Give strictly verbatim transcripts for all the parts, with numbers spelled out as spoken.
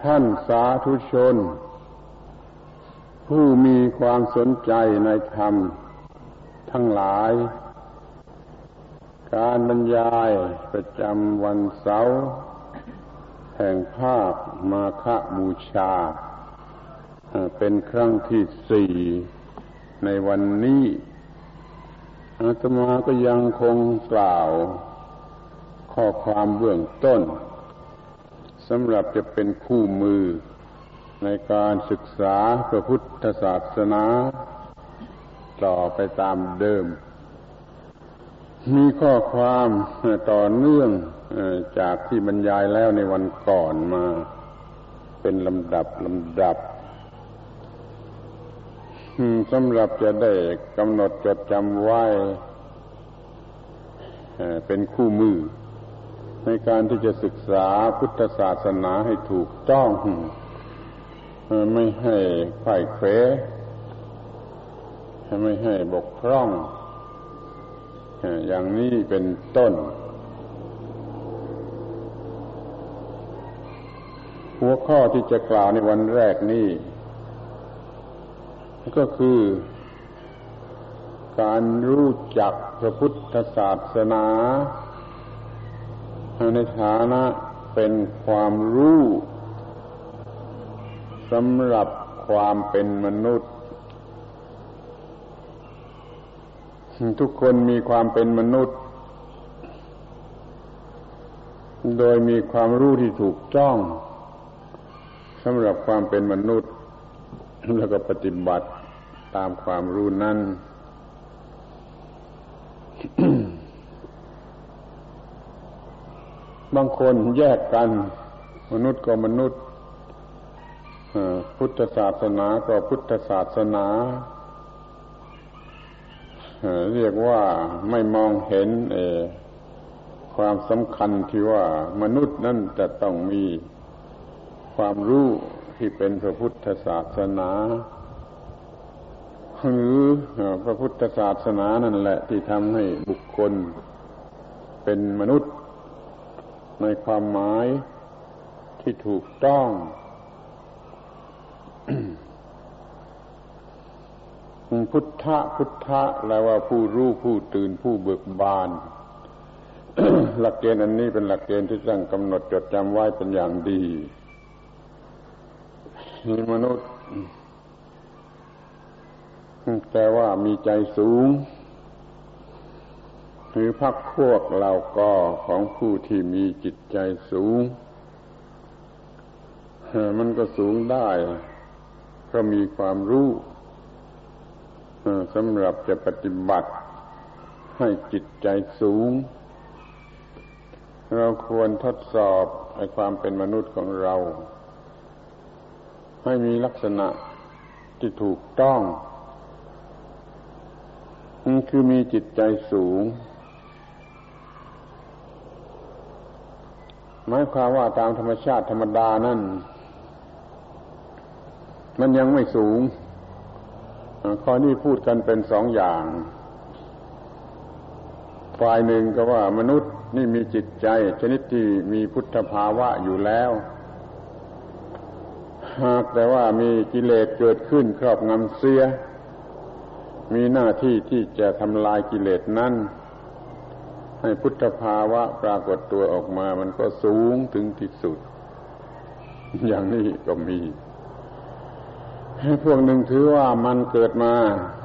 ท่านสาธุชนผู้มีความสนใจในธรรมทั้งหลายการบรรยายประจำวันเสาร์แห่งภาคมาฆบูชาเป็นครั้งที่สี่ในวันนี้อาตมาก็ยังคงกล่าวข้อความเบื้องต้นสำหรับจะเป็นคู่มือในการศึกษาพระพุทธศาสนาต่อไปตามเดิมมีข้อความต่อเนื่องจากที่บรรยายแล้วในวันก่อนมาเป็นลำดับลำดับสำหรับจะได้กำหนดจดจำไว้เป็นคู่มือในการที่จะศึกษาพุทธศาสนาให้ถูกต้องไม่ให้ไขว้เขวไม่ให้บกพร่องอย่างนี้เป็นต้นหัวข้อที่จะกล่าวในวันแรกนี้ก็คือการรู้จักพระพุทธศาสนาในฐานะเป็นความรู้สำหรับความเป็นมนุษย์ทุกคนมีความเป็นมนุษย์โดยมีความรู้ที่ถูกต้องสำหรับความเป็นมนุษย์แล้วก็ปฏิบัติตามความรู้นั้น บางคนแยกกันมนุษย์ก็มนุษย์พุทธศาสนาก็พุทธศาสนาเรียกว่าไม่มองเห็นความสำคัญที่ว่ามนุษย์นั้นจะต้องมีความรู้ที่เป็นพระพุทธศาสนาหรือพระพุทธศาสนานั่นแหละที่ทำให้บุคคลเป็นมนุษย์ในความหมายที่ถูกต้องพุทธะพุทธะแปลว่าผู้รู้ผู้ตื่นผู้เบิกบาน หลักเกณฑ์อันนี้เป็นหลักเกณฑ์ที่ต้องกำหนดจดจำไว้เป็นอย่างดีมีมนุษย์แต่ว่ามีใจสูงหรือพรรคพวกเราก็ของผู้ที่มีจิตใจสูงมันก็สูงได้เพราะมีความรู้สำหรับจะปฏิบัติให้จิตใจสูงเราควรทดสอบไอ้ความเป็นมนุษย์ของเราให้มีลักษณะที่ถูกต้องคือมีจิตใจสูงหมายความว่าตามธรรมชาติธรรมดานั่นมันยังไม่สูงข้อนี้พูดกันเป็นสองอย่างฝ่ายหนึ่งก็ว่ามนุษย์นี่มีจิตใจชนิดที่มีพุทธภาวะอยู่แล้วหากแต่ว่ามีกิเลสเกิดขึ้นครอบงำเสียมีหน้าที่ที่จะทำลายกิเลสนั้นให้พุทธภาวะปรากฏตัวออกมามันก็สูงถึงที่สุดอย่างนี้ก็มีพวกหนึ่งถือว่ามันเกิดมา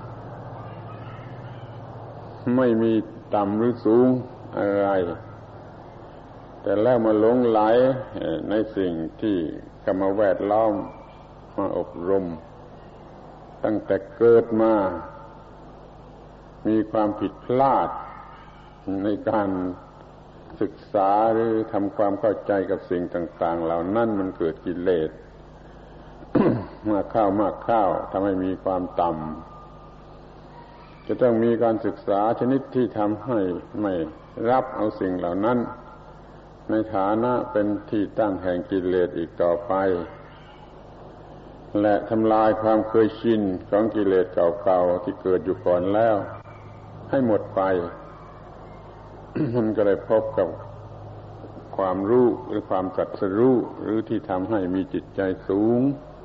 ไม่มีต่ำหรือสูงอะไรแต่แล้วมาหลงไหลในสิ่งที่เข้ามาแวดล้อมมาอบรมตั้งแต่เกิดมามีความผิดพลาดในการศึกษาหรือทำความเข้าใจกับสิ่งต่างๆเหล่านั้นมันเกิดกิเลส มากเข้ามากเข้าทำให้มีความต่ำจะต้องมีการศึกษาชนิดที่ทำให้ไม่รับเอาสิ่งเหล่านั้นในฐานะเป็นที่ตั้งแห่งกิเลสอีกต่อไปและทำลายความเคยชินของกิเลสเก่าๆที่เกิดอยู่ก่อนแล้วให้หมดไป มันก็เลยพบกับความรู้หรือความตรัสรู้หรือที่ทำให้มีจิตใจสูง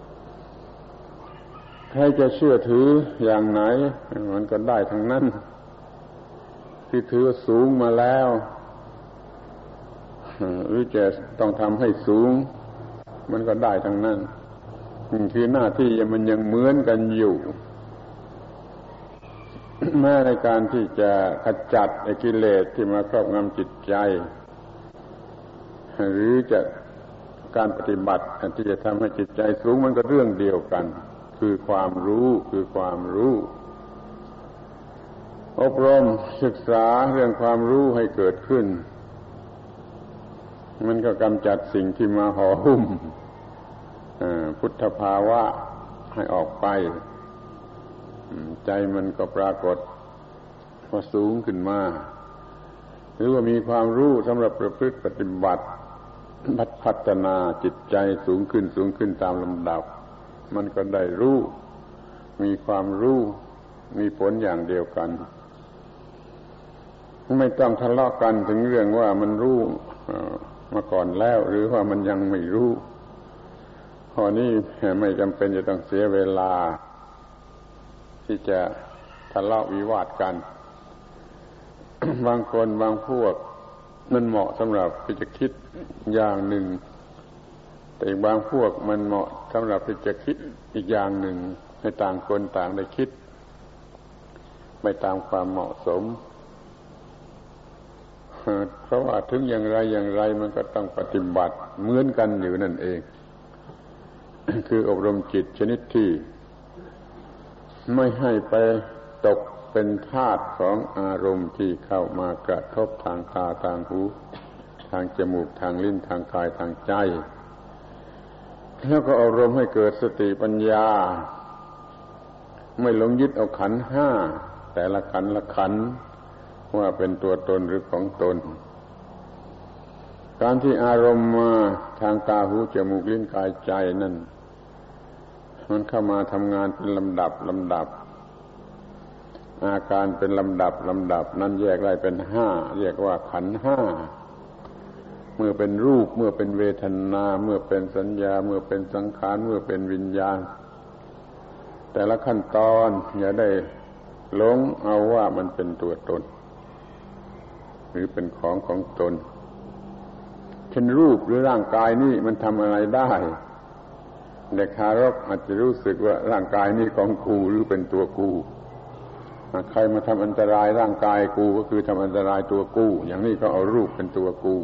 ใครจะเชื่อถืออย่างไหนมันก็ได้ทั้งนั้นที่ถือสูงมาแล้วหรือจะต้องทำให้สูงมันก็ได้ทั้งนั้นคือหน้าที่มันยังเหมือนกันอยู่แม้ในการที่จะขจัดกิเลสที่มาครอบงำจิตใจหรือจะการปฏิบัติที่จะทำให้จิตใจสูงมันก็เรื่องเดียวกันคือความรู้คือความรู้อบรมศึกษาเรื่องความรู้ให้เกิดขึ้นมันก็กำจัดสิ่งที่มาห่อหุ้มพุทธภาวะให้ออกไปใจมันก็ปรากฏว่าสูงขึ้นมาหรือว่ามีความรู้สำหรับประพฤติปฏิบัติพัฒนาจิตใจสูงขึ้นสูงขึ้นตามลำดับมันก็ได้รู้มีความรู้มีผลอย่างเดียวกันไม่ต้องทะเลาะกันถึงเรื่องว่ามันรู้มาก่อนแล้วหรือว่ามันยังไม่รู้ข้อนี้ไม่จำเป็นจะต้องเสียเวลาที่จะทะเลาะวิวาทกัน บางคนบางพวกมันเหมาะสำหรับที่จะคิดอย่างหนึ่งแต่อีกบางพวกมันเหมาะสำหรับที่จะคิดอีกอย่างหนึ่งให้ต่างคนต่างได้คิดไปตามความเหมาะสมเพราะว่าถึงอย่างไรอย่างไรมันก็ต้องปฏิบัติเหมือนกันอยู่นั่นเอง คืออบรมจิตชนิดที่ไม่ให้ไปตกเป็นทาสของอารมณ์ที่เข้ามากระทบทางตาทางหูทางจมูกทางลิ้นทางกายทางใจแล้วก็อบรมให้เกิดสติปัญญาไม่หลงยึดเอาขันธ์ห้าแต่ละขันธ์ละขันธ์ว่าเป็นตัวตนหรือของตนการที่อารมณ์มาทางตาหูจมูกลิ้นกายใจนั่นมันเข้ามาทำงานเป็นลำดับลำดับอาการเป็นลำดับลำดับนั้นแยกได้เป็นห้าเรียกว่าขันธ์ห้าเมื่อเป็นรูปเมื่อเป็นเวทนาเมื่อเป็นสัญญาเมื่อเป็นสังขารเมื่อเป็นวิญญาณแต่ละขั้นตอนอย่าได้หลงเอาว่ามันเป็นตัวตนหรือเป็นของของตนเช่นรูปหรือร่างกายนี่มันทำอะไรได้เด็กทารกอาจจะรู้สึกว่าร่างกายนี่ของกูหรือเป็นตัวกูใครมาทำอันตรายร่างกายกูก็คือทำอันตรายตัวกูอย่างนี้ก็เอารูปเป็นตัวกู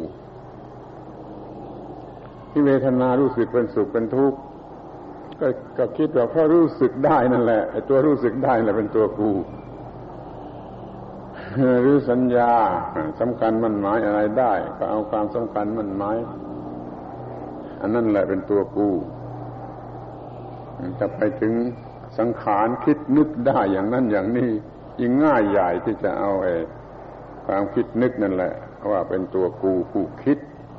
ที่เวทนารู้สึกเป็นสุขเป็นทุกข์ก็ก็คิดว่าเพราะรู้สึกได้นั่นแหละไอ้ตัวรู้สึกได้แหละเป็นตัวกูหรือสัญญาสำคัญมั่นหมายอะไรได้ก็เอาความสำคัญมั่นหมายอันนั้นแหละเป็นตัวกูจะไปถึงสังขารคิดนึกได้อย่างนั้นอย่างนี้ยิ่งง่ายใหญ่ที่จะเอาไอ้ความคิดนึกนั่นแหละว่าเป็นตัวกูผู้คิด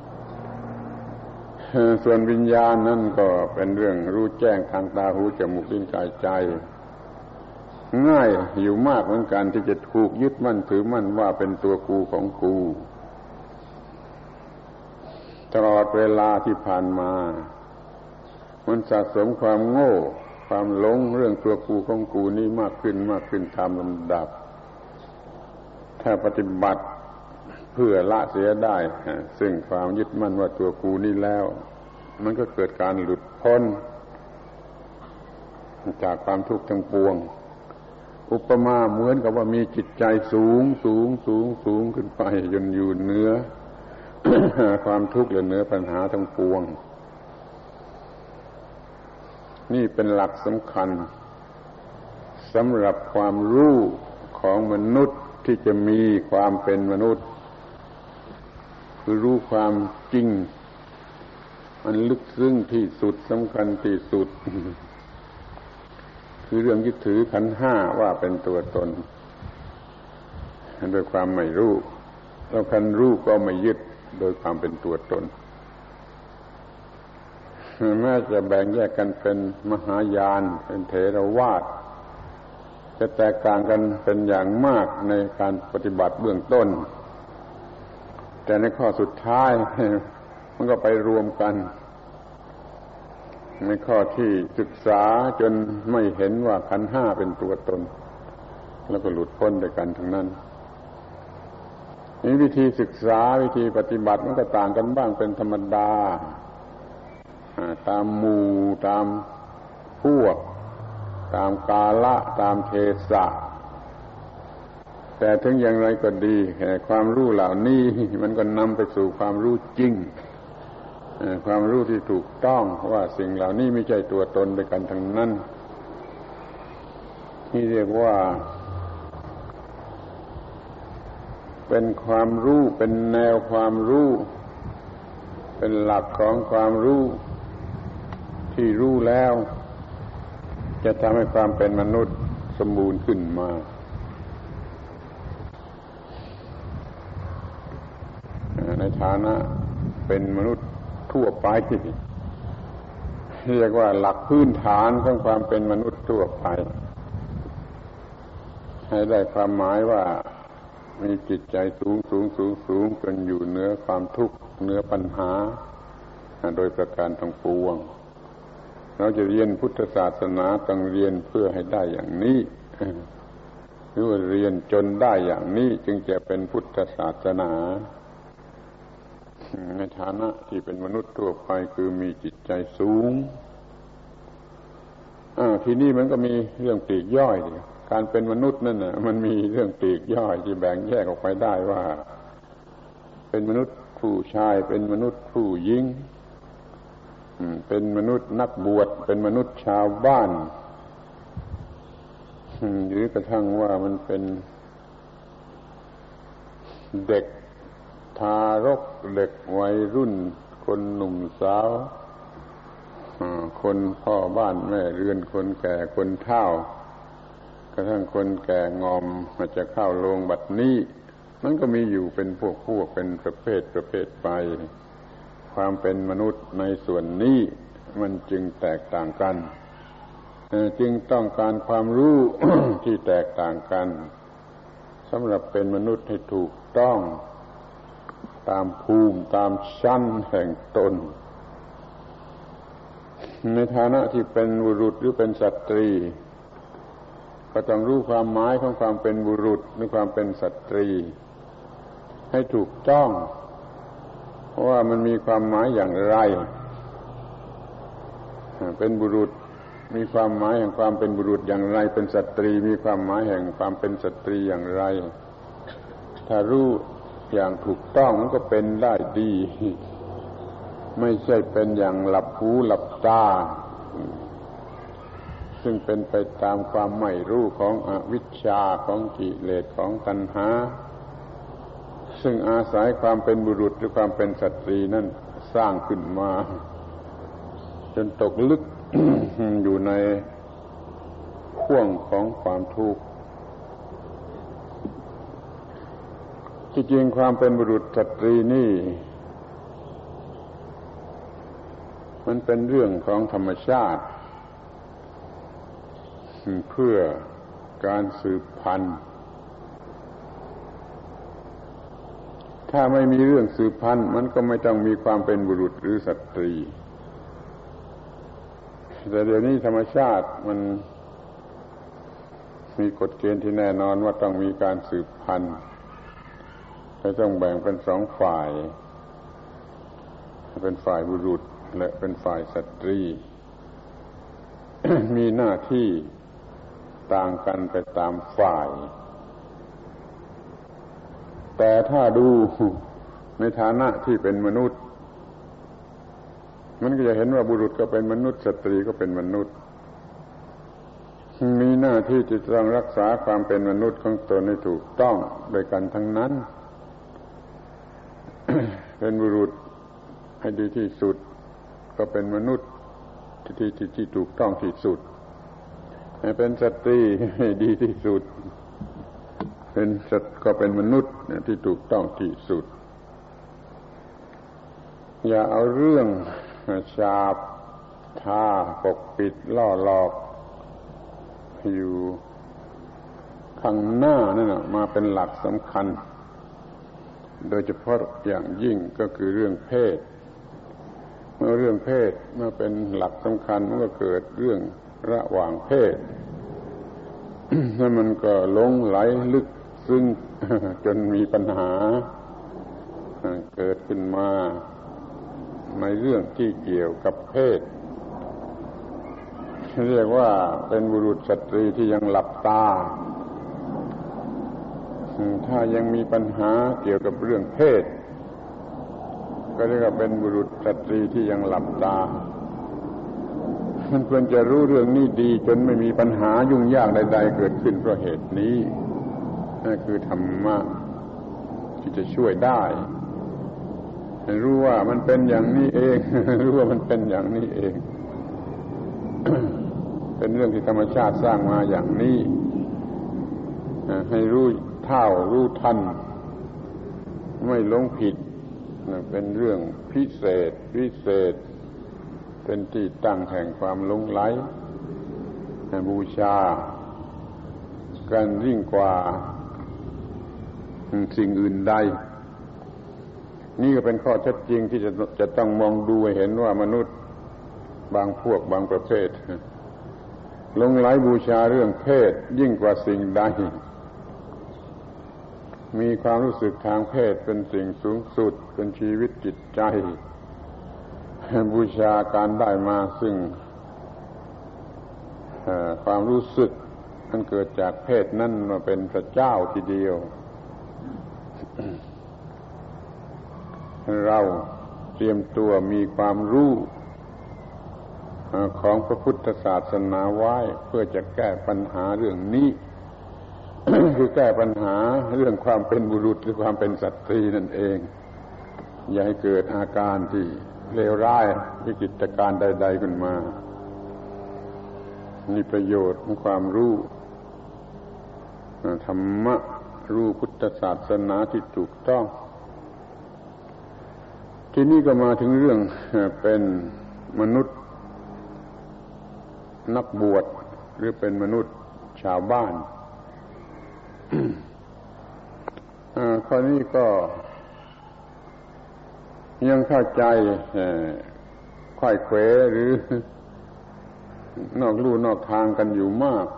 ส่วนวิญญาณนั่นก็เป็นเรื่องรู้แจ้งทางตาหูจมูกลิ้นกายใจง่ายอยู่มากเหมือนกันที่จะถูกยึดมั่นถือมั่นว่าเป็นตัวกูของกูตลอดเวลาที่ผ่านมามันสะสมความโง่ความหลงเรื่องตัวกูของกูนี่มากขึ้นมากขึ้นตามลำดับถ้าปฏิบัติเพื่อละเสียได้ซึ่งความยึดมั่นว่าตัวกูนี่แล้วมันก็เกิดการหลุดพ้นจากความทุกข์ทั้งปวงอุปมาเหมือนกับว่ามีจิตใจสูงสูงสูงสูงขึ้นไปจนอยู่เหนือ ความทุกข์และเหนือปัญหาทั้งปวงนี่เป็นหลักสำคัญสำหรับความรู้ของมนุษย์ที่จะมีความเป็นมนุษย์คือรู้ความจริงมันลึกซึ้งที่สุดสำคัญที่สุด คือเรื่องยึดถือขันธ์ห้าว่าเป็นตัวตนโดยความไม่รู้แล้วคันรู้ก็ไม่ยึดโดยความเป็นตัวตนแม้จะแบ่งแยกกันเป็นมหายานเป็นเถรวาทจะแตกต่างกันเป็นอย่างมากในการปฏิบัติเบื้องต้นแต่ในข้อสุดท้ายมันก็ไปรวมกันในข้อที่ศึกษาจนไม่เห็นว่าขันธ์ห้าเป็นตัวตนแล้วก็หลุดพ้นด้วยกันทั้งนั้นนี่วิธีศึกษาวิธีปฏิบัติมันก็ต่างกันบ้างเป็นธรรมดาตามหมู่ตามพวกตามกาลตามเทศะแต่ถึงอย่างไรก็ดีความรู้เหล่านี้มันก็นำไปสู่ความรู้จริงความรู้ที่ถูกต้องว่าสิ่งเหล่านี้ไม่ใช่ตัวตนด้วยกันทั้งนั้นนี่เรียกว่าเป็นความรู้เป็นแนวความรู้เป็นหลักของความรู้ที่รู้แล้วจะทำให้ความเป็นมนุษย์สมบูรณ์ขึ้นมาในฐานะเป็นมนุษย์ทั่วไปเรียกว่าหลักพื้นฐานของความเป็นมนุษย์ทั่วไปให้ได้ความหมายว่ามีจิตใจสูงสูงสูงสูงจนอยู่เหนือความทุกข์เหนือปัญหาโดยประการทั้งปวงเราจะเรียนพุทธศาสนาต้องเรียนเพื่อให้ได้อย่างนี้หรือว่าเรียนจนได้อย่างนี้จึงจะเป็นพุทธศาสนาในฐานะที่เป็นมนุษย์ทั่วไปคือมีจิตใจสูงอ่าทีนี้มันก็มีเรื่องปลีกย่อยการเป็นมนุษย์นั่นน่ะมันมีเรื่องปลีกย่อยที่แบ่งแยกออกไปได้ว่าเป็นมนุษย์ผู้ชายเป็นมนุษย์ผู้หญิงเป็นมนุษย์นักบวชเป็นมนุษย์ชาวบ้านหรือกระทั่งว่ามันเป็นเด็กทารกเด็กวัยรุ่นคนหนุ่มสาวคนพ่อบ้านแม่เรือนคนแก่คนเฒ่ากระทั่งคนแก่งอมอาจจะเข้าโรงบัดนี้มันก็มีอยู่เป็นพวกพวกเป็นประเภทประเภทไปความเป็นมนุษย์ในส่วนนี้มันจึงแตกต่างกันจึงต้องการความรู้ ที่แตกต่างกันสำหรับเป็นมนุษย์ให้ถูกต้องตามภูมิตามชั้นแห่งตนในฐานะที่เป็นบุรุษหรือเป็นสตรีก็ต้องรู้ความหมายของความเป็นบุรุษหรือความเป็นสตรีให้ถูกต้องเพราะว่ามันมีความหมายอย่างไรเป็นบุรุษมีความหมายแห่งความเป็นบุรุษอย่างไรเป็นสตรีมีความหมายแห่งความเป็นสตรีอย่างไรถ้ารู้อย่างถูกต้องมันก็เป็นได้ดีไม่ใช่เป็นอย่างหลับหูหลับตาซึ่งเป็นไปตามความไม่รู้ของอวิชชาของกิเลสของตัณหาซึ่งอาศัยความเป็นบุรุษหรือความเป็นสตรีนั่นสร้างขึ้นมาจนตกลึก อยู่ในข่วงของความทุกข์ที่จริงความเป็นบุรุษสตรีนี่มันเป็นเรื่องของธรรมชาติเพื่อการสืบพันธุ์ถ้าไม่มีเรื่องสืบพันธุ์มันก็ไม่ต้องมีความเป็นบุรุษหรือสตรีแต่เดี๋ยวนี้ธรรมชาติมันมีกฎเกณฑ์ที่แน่นอนว่าต้องมีการสืบพันธุ์และต้องแบ่งเป็นสองฝ่ายเป็นฝ่ายบุรุษและเป็นฝ่ายสตรี มีหน้าที่ต่างกันไปตามฝ่ายแต่ถ้าดูในฐานะที่เป็นมนุษย์มันก็จะเห็นว่าบุรุษก็เป็นมนุษย์สตรีก็เป็นมนุษย์มีหน้าที่จะต้องรักษาความเป็นมนุษย์ของตนให้ถูกต้องโดยกันทั้งนั้น เป็นบุรุษให้ดีที่สุดก็เป็นมนุษย์ที่ที่ที่ถูกต้องที่สุดให้เป็นสตรีให้ดีที่สุดเป็นสัตว์ก็เป็นมนุษย์ที่ถูกต้องที่สุดอย่าเอาเรื่องฉาบทาปกปิดล่อหลอกอยู่ข้างหน้านั่นน่ะมาเป็นหลักสำคัญโดยเฉพาะอย่างยิ่งก็คือเรื่องเพศเมื่อเรื่องเพศเมื่อเป็นหลักสำคัญมันก็เกิดเรื่องระหว่างเพศแล้วมันก็หลงไหลลึกซึ้งจนมีปัญหาเกิดขึ้นมาในเรื่องที่เกี่ยวกับเพศเรียกว่าเป็นบุรุษสตรีที่ยังหลับตาถ้ายังมีปัญหาเกี่ยวกับเรื่องเพศก็เรียกว่าเป็นบุรุษสตรีที่ยังหลับตามันควรจะรู้เรื่องนี้ดีจนไม่มีปัญหายุ่งยากใดๆเกิดขึ้นเพราะเหตุนี้นั่นคือธรรมะที่จะช่วยได้รู้ว่ามันเป็นอย่างนี้เองรู้ว่ามันเป็นอย่างนี้เอง เป็นเรื่องที่ธรรมชาติสร้างมาอย่างนี้ให้รู้เท่ารู้ทันไม่หลงผิดเป็นเรื่องพิเศษพิเศษเป็นที่ตั้งแห่งความหลงไหลบูชากันยิ่งกว่าสิ่งอื่นใดนี่ก็เป็นข้อเท็จจริงที่จะจะต้องมองดูให้เห็นว่ามนุษย์บางพวกบางประเภทหลงไหลบูชาเรื่องเพศยิ่งกว่าสิ่งใดมีความรู้สึกทางเพศเป็นสิ่งสูงสุดเป็นชีวิตจิตใจบูชาการได้มาซึ่งความรู้สึกมันเกิดจากเพศนั้นมาเป็นพระเจ้าทีเดียวเราเตรียมตัวมีความรู้ของพระพุทธศาสนาไว้เพื่อจะแก้ปัญหาเรื่องนี้ คือแก้ปัญหาเรื่องความเป็นบุรุษหรือความเป็นสตรีนั่นเองอย่าให้เกิดอาการที่เลวร้ายวิกฤตการณ์ใดๆขึ้นมามีประโยชน์ของความรู้ธรรมะรู้พุทธศาสนาที่ถูกต้องทีนี้ก็มาถึงเรื่องเป็นมนุษย์นักบวชหรือเป็นมนุษย์ชาวบ้านข้อนี้ก็ยังเข้าใจไขว้เขวหรือนอกลู่นอกทางกันอยู่มาก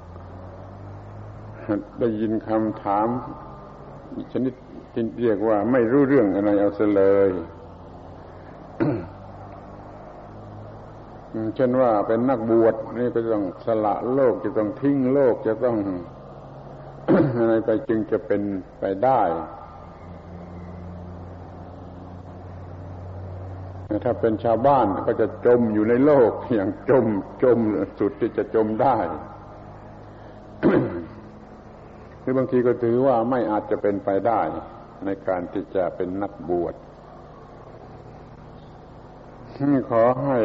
ได้ยินคำถามชนิดที่เรียกว่าไม่รู้เรื่องอะไรเอาซะเลยเช่นว่าเป็นนักบวชนี่ก็ต้องสละโลกจะต้องทิ้งโลกจะต้อง อะไรไปจึงจะเป็นไปได้ถ้าเป็นชาวบ้านก็จะจมอยู่ในโลกอย่างจมจมสุดที่จะจมได้ หรือบางทีก็ถือว่าไม่อาจจะเป็นไปได้ในการที่จะเป็นนักบวชขอให้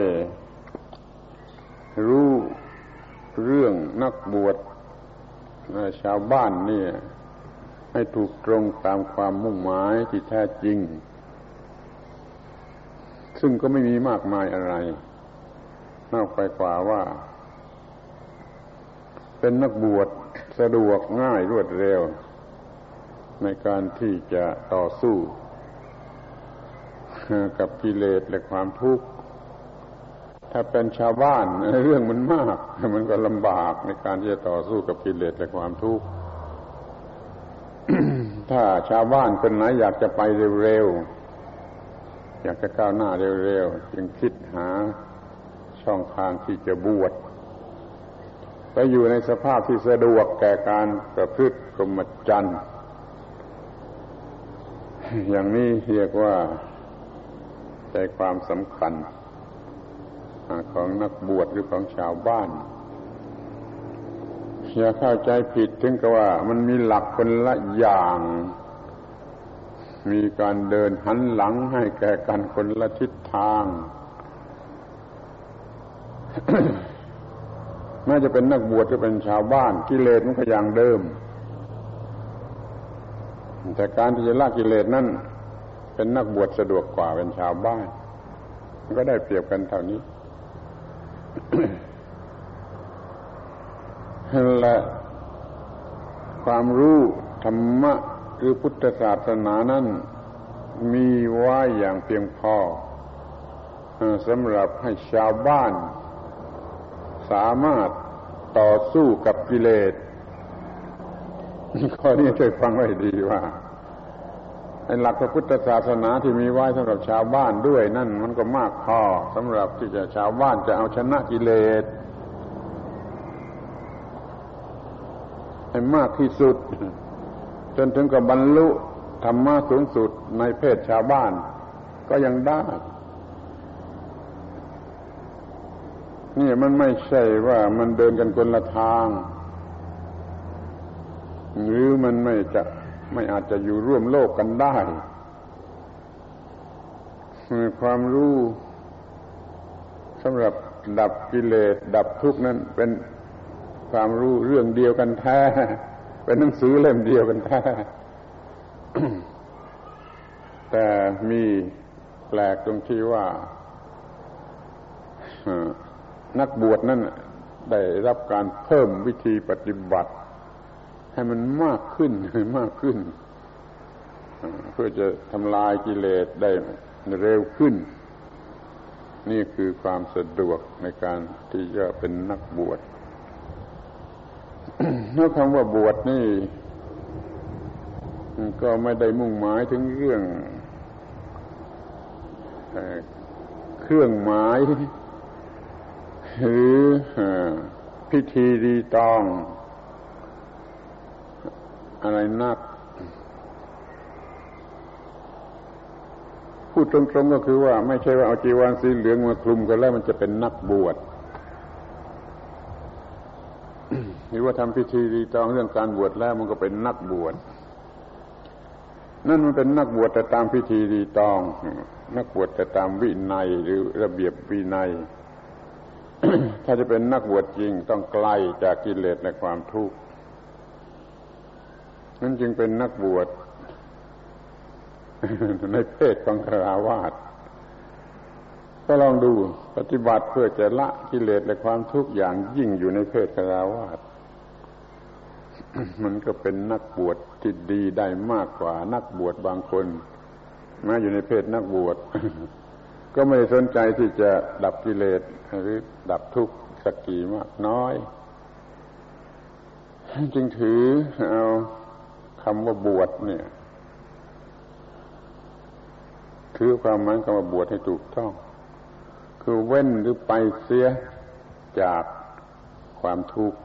รู้เรื่องนักบวชชาวบ้านนี่ให้ถูกตรงตามความมุ่งหมายที่แท้จริงซึ่งก็ไม่มีมากมายอะไรนอกไปกว่าว่าเป็นนักบวชสะดวกง่ายรวดเร็วในการที่จะต่อสู้กับกิเลสและความทุกข์ถ้าเป็นชาวบ้านเรื่องมันมากมันก็ลำบากในการที่จะต่อสู้กับกิเลสและความทุกข์ ถ้าชาวบ้านคนไหนอยากจะไปเร็วๆอยากจะก้าวหน้าเร็วๆจึงคิดหาช่องทางที่จะบวชไปอยู่ในสภาพที่สะดวกแก่การประพฤติพรหมจรรย์อย่างนี้เรียกว่าใจความสำคัญของนักบวชหรือของชาวบ้านอย่าเข้าใจผิดถึงกับว่ามันมีหลักคนละอย่างมีการเดินหันหลังให้แก่กันคนละทิศทาง แม้จะเป็นนักบวชหรือเป็นชาวบ้านกิเลสมันก็อย่างเดิมแต่การที่จะละกิเลสนั่นเป็นนักบวชสะดวกกว่าเป็นชาวบ้านมันก็ได้เปรียบกันเท่านี้และความรู้ธรรมะหรือพุทธศาสนานั้นมีไว้อย่างเพียงพอสำหรับให้ชาวบ้านสามารถต่อสู้กับกิเลสข้อนี้ช่วยฟังไว้ดีว่าไอ้หลักพระพุทธศาสนาที่มีไว้สำหรับชาวบ้านด้วยนั่นมันก็มากพอสำหรับที่จะชาวบ้านจะเอาชนะกิเลสให้มากที่สุดจนถึงกับบรรลุธรรมะสูงสุดในเพศชาวบ้านก็ยังได้นี่มันไม่ใช่ว่ามันเดินกันคนละทางหรือมันไม่จะไม่อาจจะอยู่ร่วมโลกกันได้ความรู้สำหรับดับกิเลสดับทุกข์นั้นเป็นความรู้เรื่องเดียวกันแท้เป็นหนังสือเล่มเดียวกันแท้ แต่มีแปลกตรงที่ว่านักบวชนั้นได้รับการเพิ่มวิธีปฏิบัติให้มันมากขึ้นมากขึ้นเพื่อจะทำลายกิเลสได้เร็วขึ้นนี่คือความสะดวกในการที่จะเป็นนักบวช แล้วคำว่าบวชนี่ก็ไม่ได้มุ่งหมายถึงเรื่องเครื่องหมายหรือพิธีรีตองอะไรนักพูดตรงๆก็คือว่าไม่ใช่ว่าเอาจีวรสีเหลืองมาคลุมกันแล้วมันจะเป็นนักบวช หรือว่าทำพิธีรีตองเรื่องการบวชแล้วมันก็เป็นนักบวชนั่นมันเป็นนักบวชแต่ตามพิธีรีตองนักบวชแต่ตามวินัยหรือระเบียบวินัย ถ้าจะเป็นนักบวชจริงต้องไกลจากกิเลสและความทุกข์นั่นจึงเป็นนักบวช ในเพศของฆราวาสก็ลองดูปฏิบัติเพื่อจะละกิเลสและความทุกข์อย่างยิ่งอยู่ในเพศฆราวาส มันก็เป็นนักบวชที่ดีได้มากกว่านักบวชบางคนแม้อยู่ในเพศนักบวช ก็ไม่สนใจที่จะดับกิเลสหรือดับทุกข์สักกี่มากน้อยจึงถือเอาคำว่าบวชเนี่ยถือความหมายคำว่าบวชให้ถูกต้องคือเว้นหรือไปเสียจากความทุกข์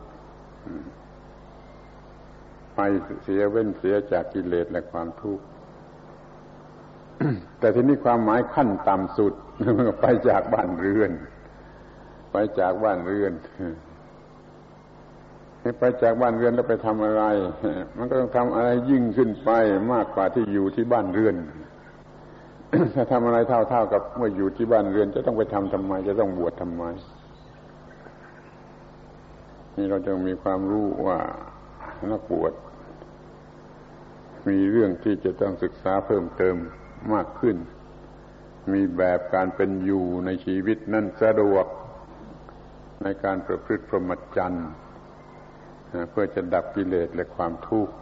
ไปเสียเว้นเสียจากกิเลสและความทุกข์ แต่ทีนี้ความหมายขั้นต่ำสุดมันก็ไปจากบ้านเรือนไปจากบ้านเรือนให้ไปจากบ้านเรือนแล้วไปทำอะไรมันก็ต้องทำอะไรยิ่งขึ้นไปมากกว่าที่อยู่ที่บ้านเรือน ถ้าทำอะไรเท่าๆกับเมื่ออยู่ที่บ้านเรือนจะต้องไปทำทำไมจะต้องบวชทำไมนี่เราจะมีความรู้ว่านักบวชมีเรื่องที่จะต้องศึกษาเพิ่มเติมมากขึ้นมีแบบการเป็นอยู่ในชีวิตนั้นสะดวกในการประพฤติพรหมจรรย์เพื่อจะดับกิเลสและความทุกข์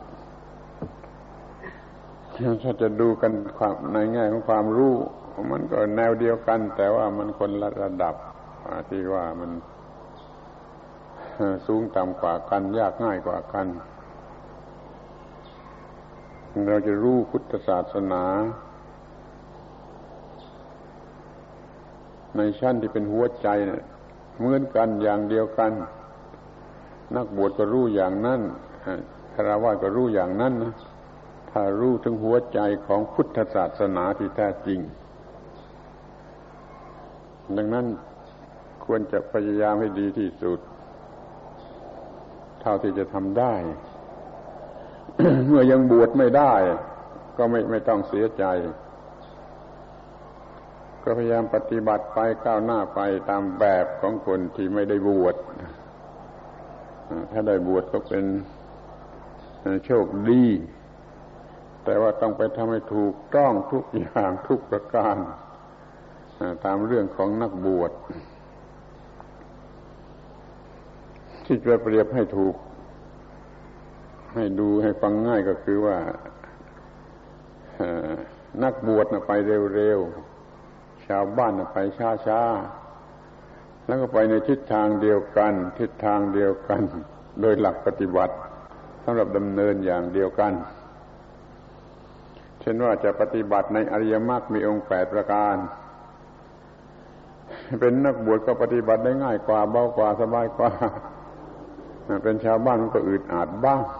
ถ้าจะดูกันความในแง่ของความรู้มันก็แนวเดียวกันแต่ว่ามันคนละระดับที่ว่ามันสูงต่ำกว่ากันยากง่ายกว่ากันเราจะรู้พุทธศาสนาในชั้นที่เป็นหัวใจเนี่ยเหมือนกันอย่างเดียวกันนักบวชก็รู้อย่างนั้นฆราวาสก็รู้อย่างนั้นนะถ้ารู้ถึงหัวใจของพุทธศาสนาที่แท้จริงดังนั้นควรจะพยายามให้ดีที่สุดเท่าที่จะทำได้ เมื่อยังบวชไม่ได้ก็ไม่ไม่ต้องเสียใจก็พยายามปฏิบัติไปก้าวหน้าไปตามแบบของคนที่ไม่ได้บวชถ้าได้บวชก็เป็นโชคดีแต่ว่าต้องไปทำให้ถูกต้องทุกอย่างทุกประการตามเรื่องของนักบวชที่จะเปรียบให้ถูกให้ดูให้ฟังง่ายก็คือว่านักบวชน่ะไปเร็วๆชาวบ้านน่ะไปช้าๆแล้วก็ไปในทิศทางเดียวกันทิศทางเดียวกันโดยหลักปฏิบัติสำหรับดำเนินอย่างเดียวกันเช่นว่าจะปฏิบัติในอริยมรรคมีองค์แปดประการเป็นนักบวชก็ปฏิบัติได้ง่ายกว่าเบากว่าสบายกว่าเป็นชาวบ้านมันก็อึดอัดบ้าง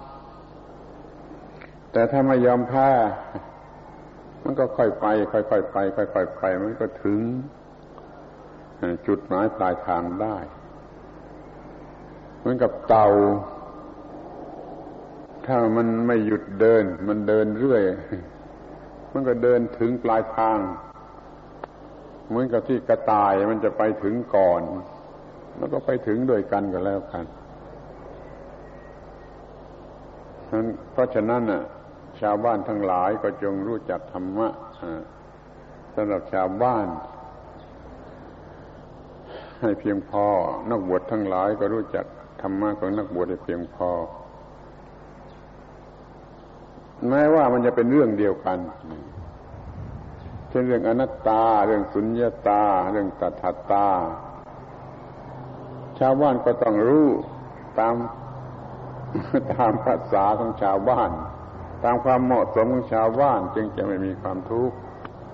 แต่ถ้าไม่ยอมแพ้มันก็ค่อยไปค่อยๆไปค่อยๆไปมันก็ถึงจุดหมายปลายทางได้เหมือนกับเต่าถ้ามันไม่หยุดเดินมันเดินเรื่อยมันก็เดินถึงปลายทางเหมือนกับที่กระต่ายมันจะไปถึงก่อนแล้วก็ไปถึงด้วยกันก็แล้วกันเพราะฉะนั้นน่ะชาวบ้านทั้งหลายก็จงรู้จักธรรมะสำหรับชาวบ้านให้เพียงพอนักบวชทั้งหลายก็รู้จักธรรมะของนักบวชให้เพียงพอแม้ว่ามันจะเป็นเรื่องเดียวกันเช่นเรื่องอนัตตาเรื่องสุญญตาเรื่องตถาตาชาวบ้านก็ต้องรู้ตามตามภาษาของชาวบ้านตามความเหมาะสมของชาวบ้านจึงจะไม่มีความทุกข์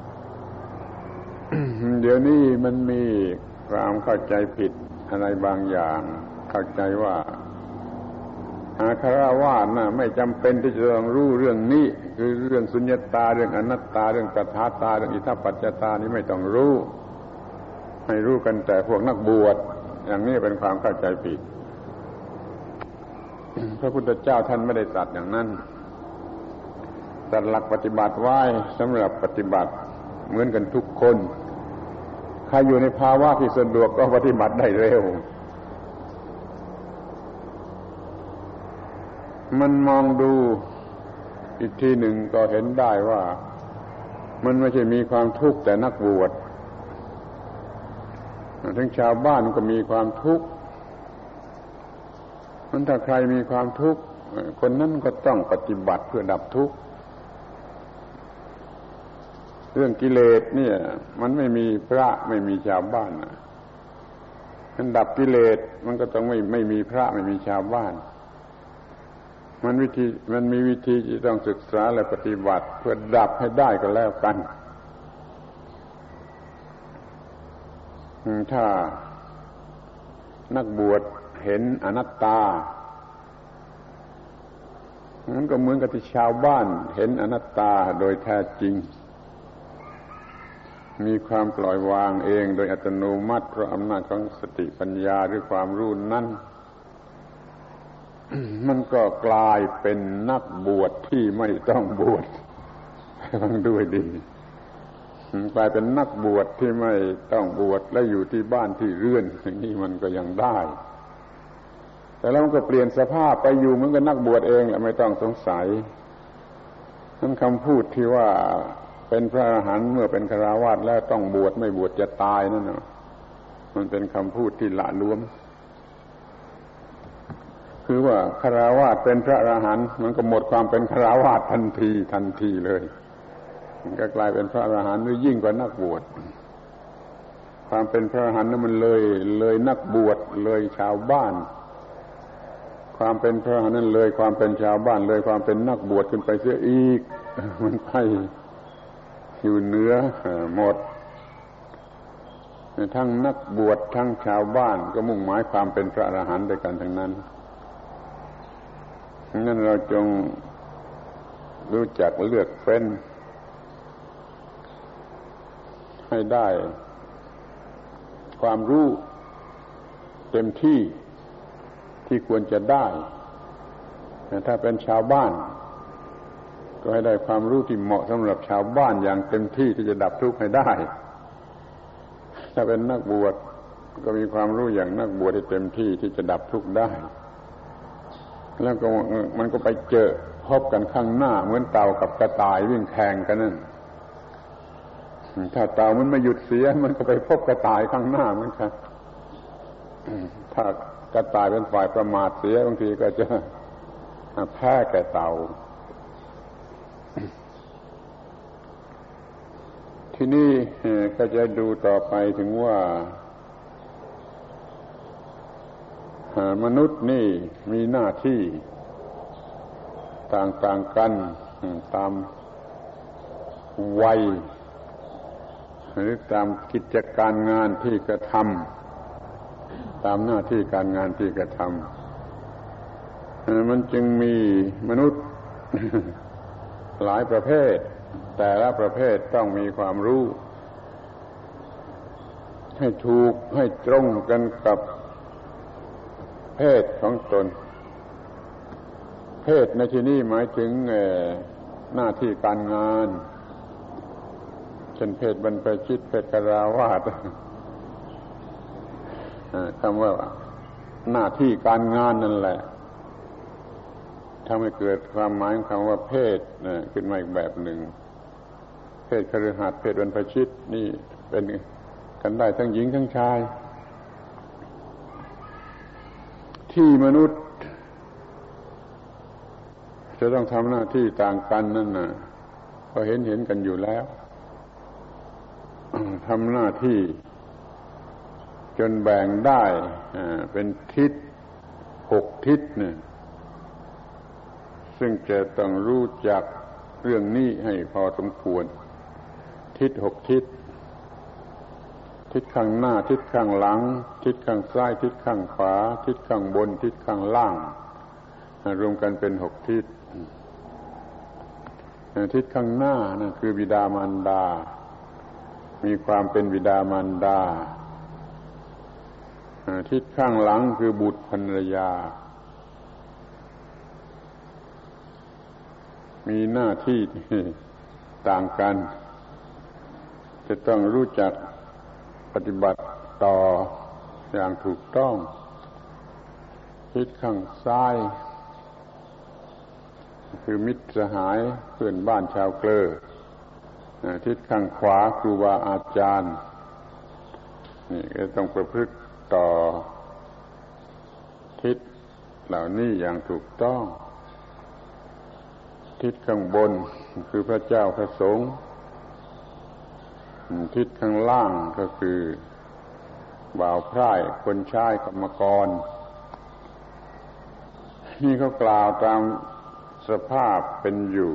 เดี๋ยวนี้มันมีความเข้าใจผิดอะไรบางอย่างเข้าใจว่าอาคารวาสน่ะไม่จำเป็นที่จะต้องรู้เรื่องนี้คือเรื่องสุญญตาเรื่องอนัตตาเรื่องตถาตาเรื่องอิทธัปปัจจตานี้ไม่ต้องรู้ให้รู้กันแต่พวกนักบวชอย่างนี้เป็นความเข้าใจผิดพระพุทธเจ้าท่านไม่ได้ตรัสอย่างนั้นตรัสหลักปฏิบัติไว้สำหรับปฏิบัติเหมือนกันทุกคนใครอยู่ในภาวะที่สะดวกก็ปฏิบัติได้เร็วมันมองดูอีกทีหนึ่งก็เห็นได้ว่ามันไม่ใช่มีความทุกข์แต่นักบวชทั้งชาวบ้านก็มีความทุกข์มันถ้าใครมีความทุกข์คนนั้นก็ต้องปฏิบัติเพื่อดับทุกข์เรื่องกิเลสเนี่ยมันไม่มีพระไม่มีชาวบ้านนะมันดับกิเลสมันก็ต้องไม่ไม่มีพระไม่มีชาวบ้านมันวิธีมันมีวิธีที่ต้องศึกษาและปฏิบัติเพื่อดับให้ได้ก็แล้วกันถ้านักบวชเห็นอนัตตามันก็เหมือนกับที่ชาวบ้านเห็นอนัตตาโดยแท้จริงมีความปล่อยวางเองโดยอัตโนมัติเพราะอำนาจของสติปัญญาหรือความรู้นั้นมันก็กลายเป็นนักบวชที่ไม่ต้องบวชฟังด้วยดีกลายเป็นนักบวชที่ไม่ต้องบวชและอยู่ที่บ้านที่เรือนอย่างนี้มันก็ยังได้แต่แล้วมันก็เปลี่ยนสภาพไปอยู่เหมือนกับนักบวชเองแหละไม่ต้องสงสัยนั่นคำพูดที่ว่าเป็นพระอรหันต์เมื่อเป็นฆราวาสแล้วต้องบวชไม่บวชจะตายนั่นน่ะมันเป็นคำพูดที่ละล้วมคือว่าฆราวาสเป็นพระอรหันต์มันก็หมดความเป็นฆราวาสทันทีทันทีเลยมันก็กลายเป็นพระอรหันต์หรือยิ่งกว่านักบวชความเป็นพระอรหันต์นั้นมันเลยเลยนักบวชเลยชาวบ้านความเป็นพระอรหันต์นั้นเลยความเป็นชาวบ้านเลยความเป็นนักบวชขึ้นไปเสียอีกมันไปอยู่เหนือหมดทั้งนักบวชทั้งชาวบ้านก็มุ่งหมายความเป็นพระอรหันต์ด้วยกันทั้งนั้นงั้นเราจงรู้จักเลือกเฟ้นให้ได้ความรู้เต็มที่ที่ควรจะได้ถ้าเป็นชาวบ้านก็ให้ได้ความรู้ที่เหมาะสำหรับชาวบ้านอย่างเต็มที่ที่จะดับทุกข์ให้ได้ถ้าเป็นนักบวชก็มีความรู้อย่างนักบวชที่เต็มที่ที่จะดับทุกข์ได้แล้วก็มันก็ไปเจอพบกันข้างหน้าเหมือนเต่ากับกระต่ายวิ่งแข่งกันนั่นถ้าเต่ามันไม่หยุดเสียมันก็ไปพบกระต่ายข้างหน้าเหมือนกันถ้ากระต่ายเป็นฝ่ายประมาทเสียบางทีก็จะแพ้แก่เต่าทีนี้ก็จะดูต่อไปถึงว่ามนุษย์นี่มีหน้าที่ต่างๆกันตามวัยหรือตามกิจการงานที่กระทำตามหน้าที่การงานที่กระทำมันจึงมีมนุษย์หลายประเภทแต่ละประเภทต้องมีความรู้ให้ถูกให้ตรงกันกับเพศของตนเพศในที่นี้หมายถึงหน้าที่การงานเช่นเพศบรรพชิตเพศกราวาสคำว่าหน้าที่การงานนั่นแหละทำให้เกิดความหมายของคำว่าเพศขึ้นมาอีกแบบหนึ่งเพศคฤหัสถ์เพศบรรพชิตนี่เป็นกันได้ทั้งหญิงทั้งชายที่มนุษย์จะต้องทำหน้าที่ต่างกันนั่นน่ะก็เห็นเห็นกันอยู่แล้วทำหน้าที่จนแบ่งได้เป็นทิศหกทิศเนี่ยซึ่งจะต้องรู้จักเรื่องนี้ให้พอสมควรทิศหกทิศทิศข้างหน้าทิศข้างหลังทิศข้างซ้ายทิศข้างขวาทิศข้างบนทิศข้างล่างรวมกันเป็นหกทิศทิศข้างหน้านั่นคือบิดามารดามีความเป็นบิดามารดาทิศข้างหลังคือบุตรภรรยามีหน้าที่ต่างกันจะต้องรู้จักปฏิบัติต่ออย่างถูกต้องทิศข้างซ้ายคือมิตรสหายเพื่อนบ้านชาวเกลอทิศข้างขวาครูบาอาจารย์นี่ก็ต้องประพฤติต่อทิศเหล่านี้อย่างถูกต้องทิศข้างบนคือพระเจ้าพระสงฆ์ทิศข้างล่างก็คือบ่าวไพร่คนใช้กรรมกรนี่เขากล่าวตามสภาพเป็นอยู่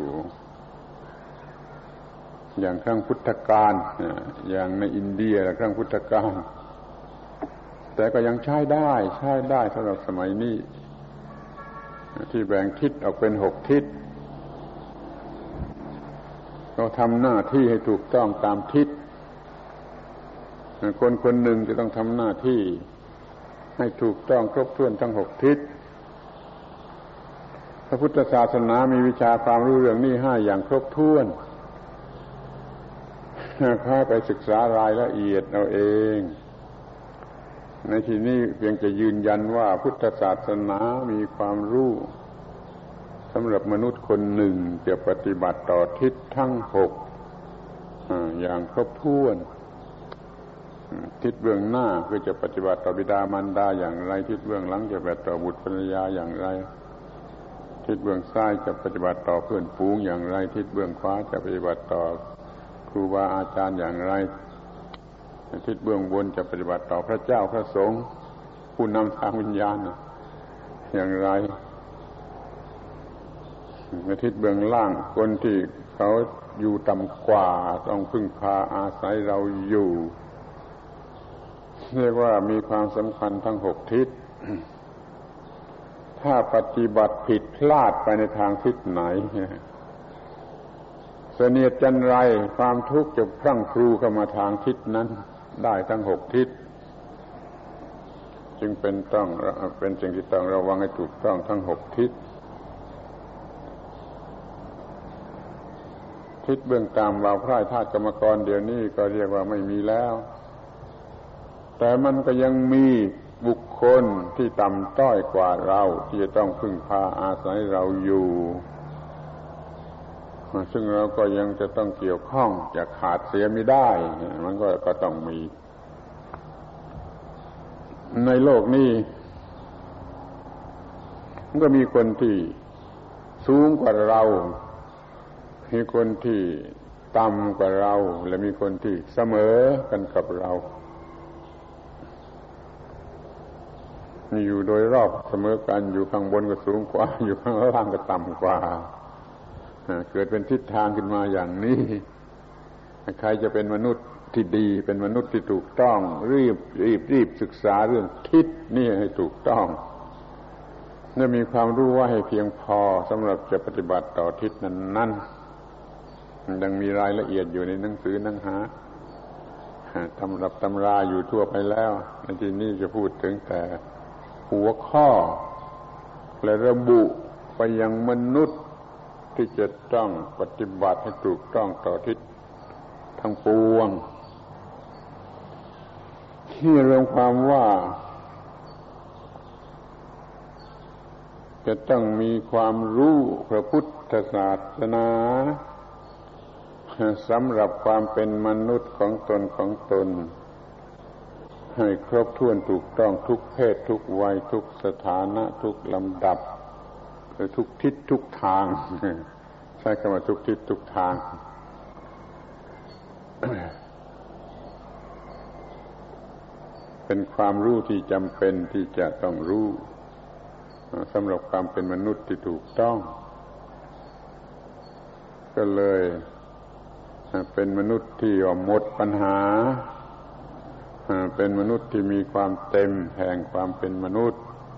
อย่างครั้งพุทธกาลอย่างในอินเดียครั้งพุทธกาลแต่ก็ยังใช้ได้ใช้ได้สำหรับสมัยนี้ที่แบ่งทิศออกเป็นหกทิศเราทำหน้าที่ให้ถูกต้องตามทิศคนคนหนึ่งจะต้องทำหน้าที่ให้ถูกต้องครบถ้วนทั้งหกทิศพระพุทธศาสนามีวิชาความรู้เรื่องนี้ให้อย่างครบถ้วนข้าไปศึกษารายละเอียดเอาเองในที่นี้เพียงจะยืนยันว่าพุทธศาสนามีความรู้สำหรับมนุษย์คนหนึ่งจะปฏิบัติต่อทิศทั้งหกอย่างครบถ้วนทิศเบื้องหน้าคือจะปฏิบัติต่อบิดามารดาอย่างไรทิศเบื้องหลังจะปฏิบัติต่อบุตรภรรยาอย่างไรทิศเบื้องซ้ายจะปฏิบัติต่อเพื่อนฝูงอย่างไรทิศเบื้องขวาจะปฏิบัติต่อครูบาอาจารย์อย่างไรทิศเบื้องบนจะปฏิบัติต่อพระเจ้าพระสงฆ์ผู้นำทางวิญญาณอย่างไรในทิศเบื้องล่างคนที่เขาอยู่ต่ำกว่าต้องพึ่งพาอาศัยเราอยู่เรียกว่ามีความสำคัญทั้งหกทิศถ้าปฏิบัติผิดพลาดไปในทางทิศไหนเสนียดจันไรความทุกข์จะพรั่งพรูเข้ามาทางทิศนั้นได้ทั้งหกทิศจึงเป็นต้องเป็นสิ่งที่ต้องระวังให้ถูกต้องทั้งหกทิศทิศเบื้องต่ำบ่าวไพร่ทาสกรรมกรเดี๋ยวนี้ก็เรียกว่าไม่มีแล้วแต่มันก็ยังมีบุคคลที่ต่ำต้อยกว่าเราที่จะต้องพึ่งพาอาศัยเราอยู่ซึ่งเราก็ยังจะต้องเกี่ยวข้องจะขาดเสียไม่ได้มันก็ก็ต้องมีในโลกนี้มันก็มีคนที่สูงกว่าเรามีคนที่ต่ำกว่าเราและมีคนที่เสมอกันกับเราอยู่โดยรอบเสมอกันอยู่ข้างบนก็สูงกว่าอยู่ข้างล่างก็ต่ำกว่าเกิดเป็นทิศทางขึ้นมาอย่างนี้ใครจะเป็นมนุษย์ที่ดีเป็นมนุษย์ที่ถูกต้องรีบรีบรีบศึกษาเรื่องทิศนี่ให้ถูกต้องและมีความรู้ว่าให้เพียงพอสำหรับจะปฏิบัติต่อทิศนั้นๆดังมีรายละเอียดอยู่ในหนังสือหนังหาตำรับตำราอยู่ทั่วไปแล้วในที่นี้จะพูดถึงแต่หัวข้อและระบุไปยังมนุษย์ที่จะต้องปฏิบัติให้ถูกต้องต่อทิศทั้งปวงที่รวมความว่าจะต้องมีความรู้พระพุทธศาสนาสำหรับความเป็นมนุษย์ของตนของตนให้ครบถ้วนถูกต้องทุกเพศทุกวัยทุกสถานะทุกลำดับหรือทุกทิศทุกทางใช้คำว่าทุกทิศทุกทาง เป็นความรู้ที่จำเป็นที่จะต้องรู้สำหรับความเป็นมนุษย์ที่ถูกต้องก็เลยเป็นมนุษย์ที่หมดปัญหาเป็นมนุษย์ที่มีความเต็มแห่งความเป็นมนุษย์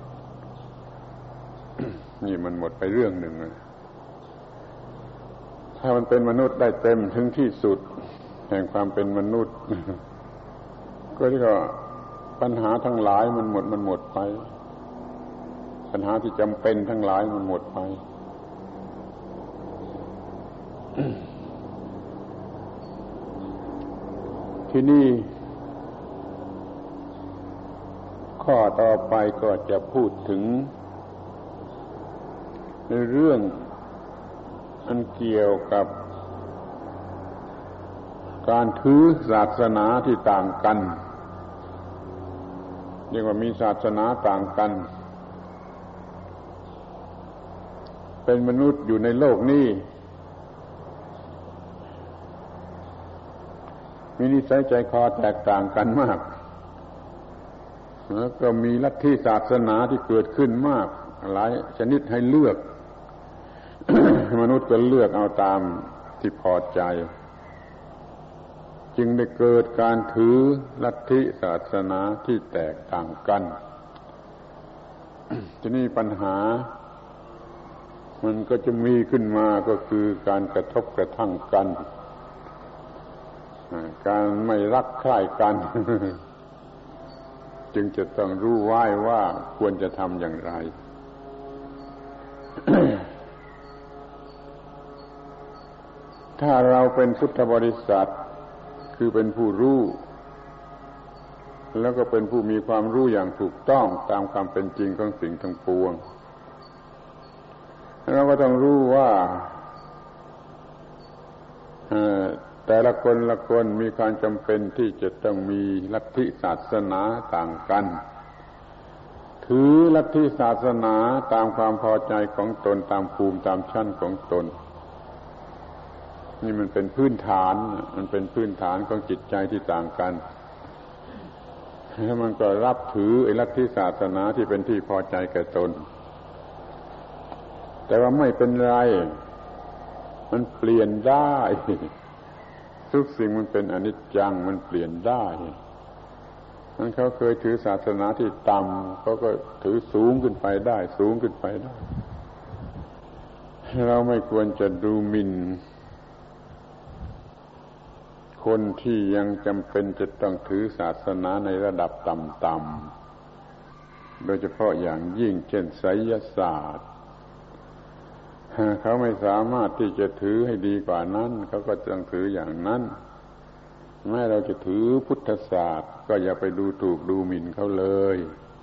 นี่มันหมดไปเรื่องหนึ่งถ้ามันเป็นมนุษย์ได้เต็มถึงที่สุดแห่งความเป็นมนุษย์ ก็เรียกว่าปัญหาทั้งหลายมันหมดมันหมดไปปัญหาที่จำเป็นทั้งหลายมันหมดไป ที่นี่ข้อต่อไปก็จะพูดถึงในเรื่องอันเกี่ยวกับการถือศาสนาที่ต่างกันเรียกว่ามีศาสนาต่างกันเป็นมนุษย์อยู่ในโลกนี้มีนิสัยใจคอแตกต่างกันมากแล้วก็มีลัทธิศาสนาที่เกิดขึ้นมากหลายชนิดให้เลือก มนุษย์ก็เลือกเอาตามที่พอใจจึงได้เกิดการถือลัทธิศาสนาที่แตกต่างกัน ทีนี้ปัญหามันก็จะมีขึ้นมาก็คือการกระทบกระทั่งกันการไม่รักใคร่กัน จึงจะต้องรู้ไว้ว่าควรจะทำอย่างไร ถ้าเราเป็นพุทธบริษัทคือเป็นผู้รู้แล้วก็เป็นผู้มีความรู้อย่างถูกต้องตามความเป็นจริงของสิ่งทั้งปวงเราก็ต้องรู้ว่าแต่ละคนละคนมีความจำเป็นที่จะต้องมีลัทธิศาสนาต่างกันถือลัทธิศาสนาตามความพอใจของตนตามภูมิตามชั้นของตนนี่มันเป็นพื้นฐานมันเป็นพื้นฐานของจิตใจที่ต่างกันแล้วมันก็รับถือไอ้ลัทธิศาสนาที่เป็นที่พอใจแก่ตนแต่ว่าไม่เป็นไรมันเปลี่ยนได้ทุกสิ่งมันเป็นอนิจจังมันเปลี่ยนได้นั้นเขาเคยถือศาสนาที่ต่ำเขาก็ถือสูงขึ้นไปได้สูงขึ้นไปได้เราไม่ควรจะดูหมิ่นคนที่ยังจำเป็นจะต้องถือศาสนาในระดับต่ำๆโดยเฉพาะอย่างยิ่งเช่นไสยศาสตร์เขาไม่สามารถที่จะถือให้ดีกว่านั้นเขาก็ต้องถืออย่างนั้นแม้เราจะถือพุทธศาสตร์ก็อย่าไปดูถูกดูหมิ่นเขาเลย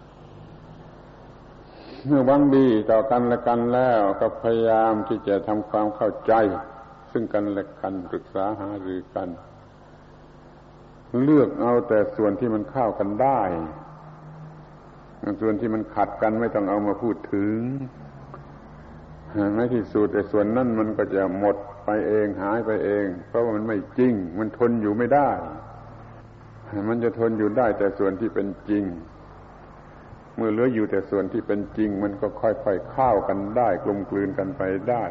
เมื่อหวังดีต่อกันและกันแล้วก็พยายามที่จะทำความเข้าใจซึ่งกันและกันปรึกษาหารือกันเลือกเอาแต่ส่วนที่มันเข้ากันได้ส่วนที่มันขัดกันไม่ต้องเอามาพูดถึงในที่สุดไอ้ส่วนนั้นมันก็จะหมดไปเองหายไปเองเพราะว่ามันไม่จริงมันทนอยู่ไม่ได้มันจะทนอยู่ได้แต่ส่วนที่เป็นจริงเมื่อเหลืออยู่แต่ส่วนที่เป็นจริงมันก็ค่อยๆเข้ากันได้กลมกลืนกันไปได้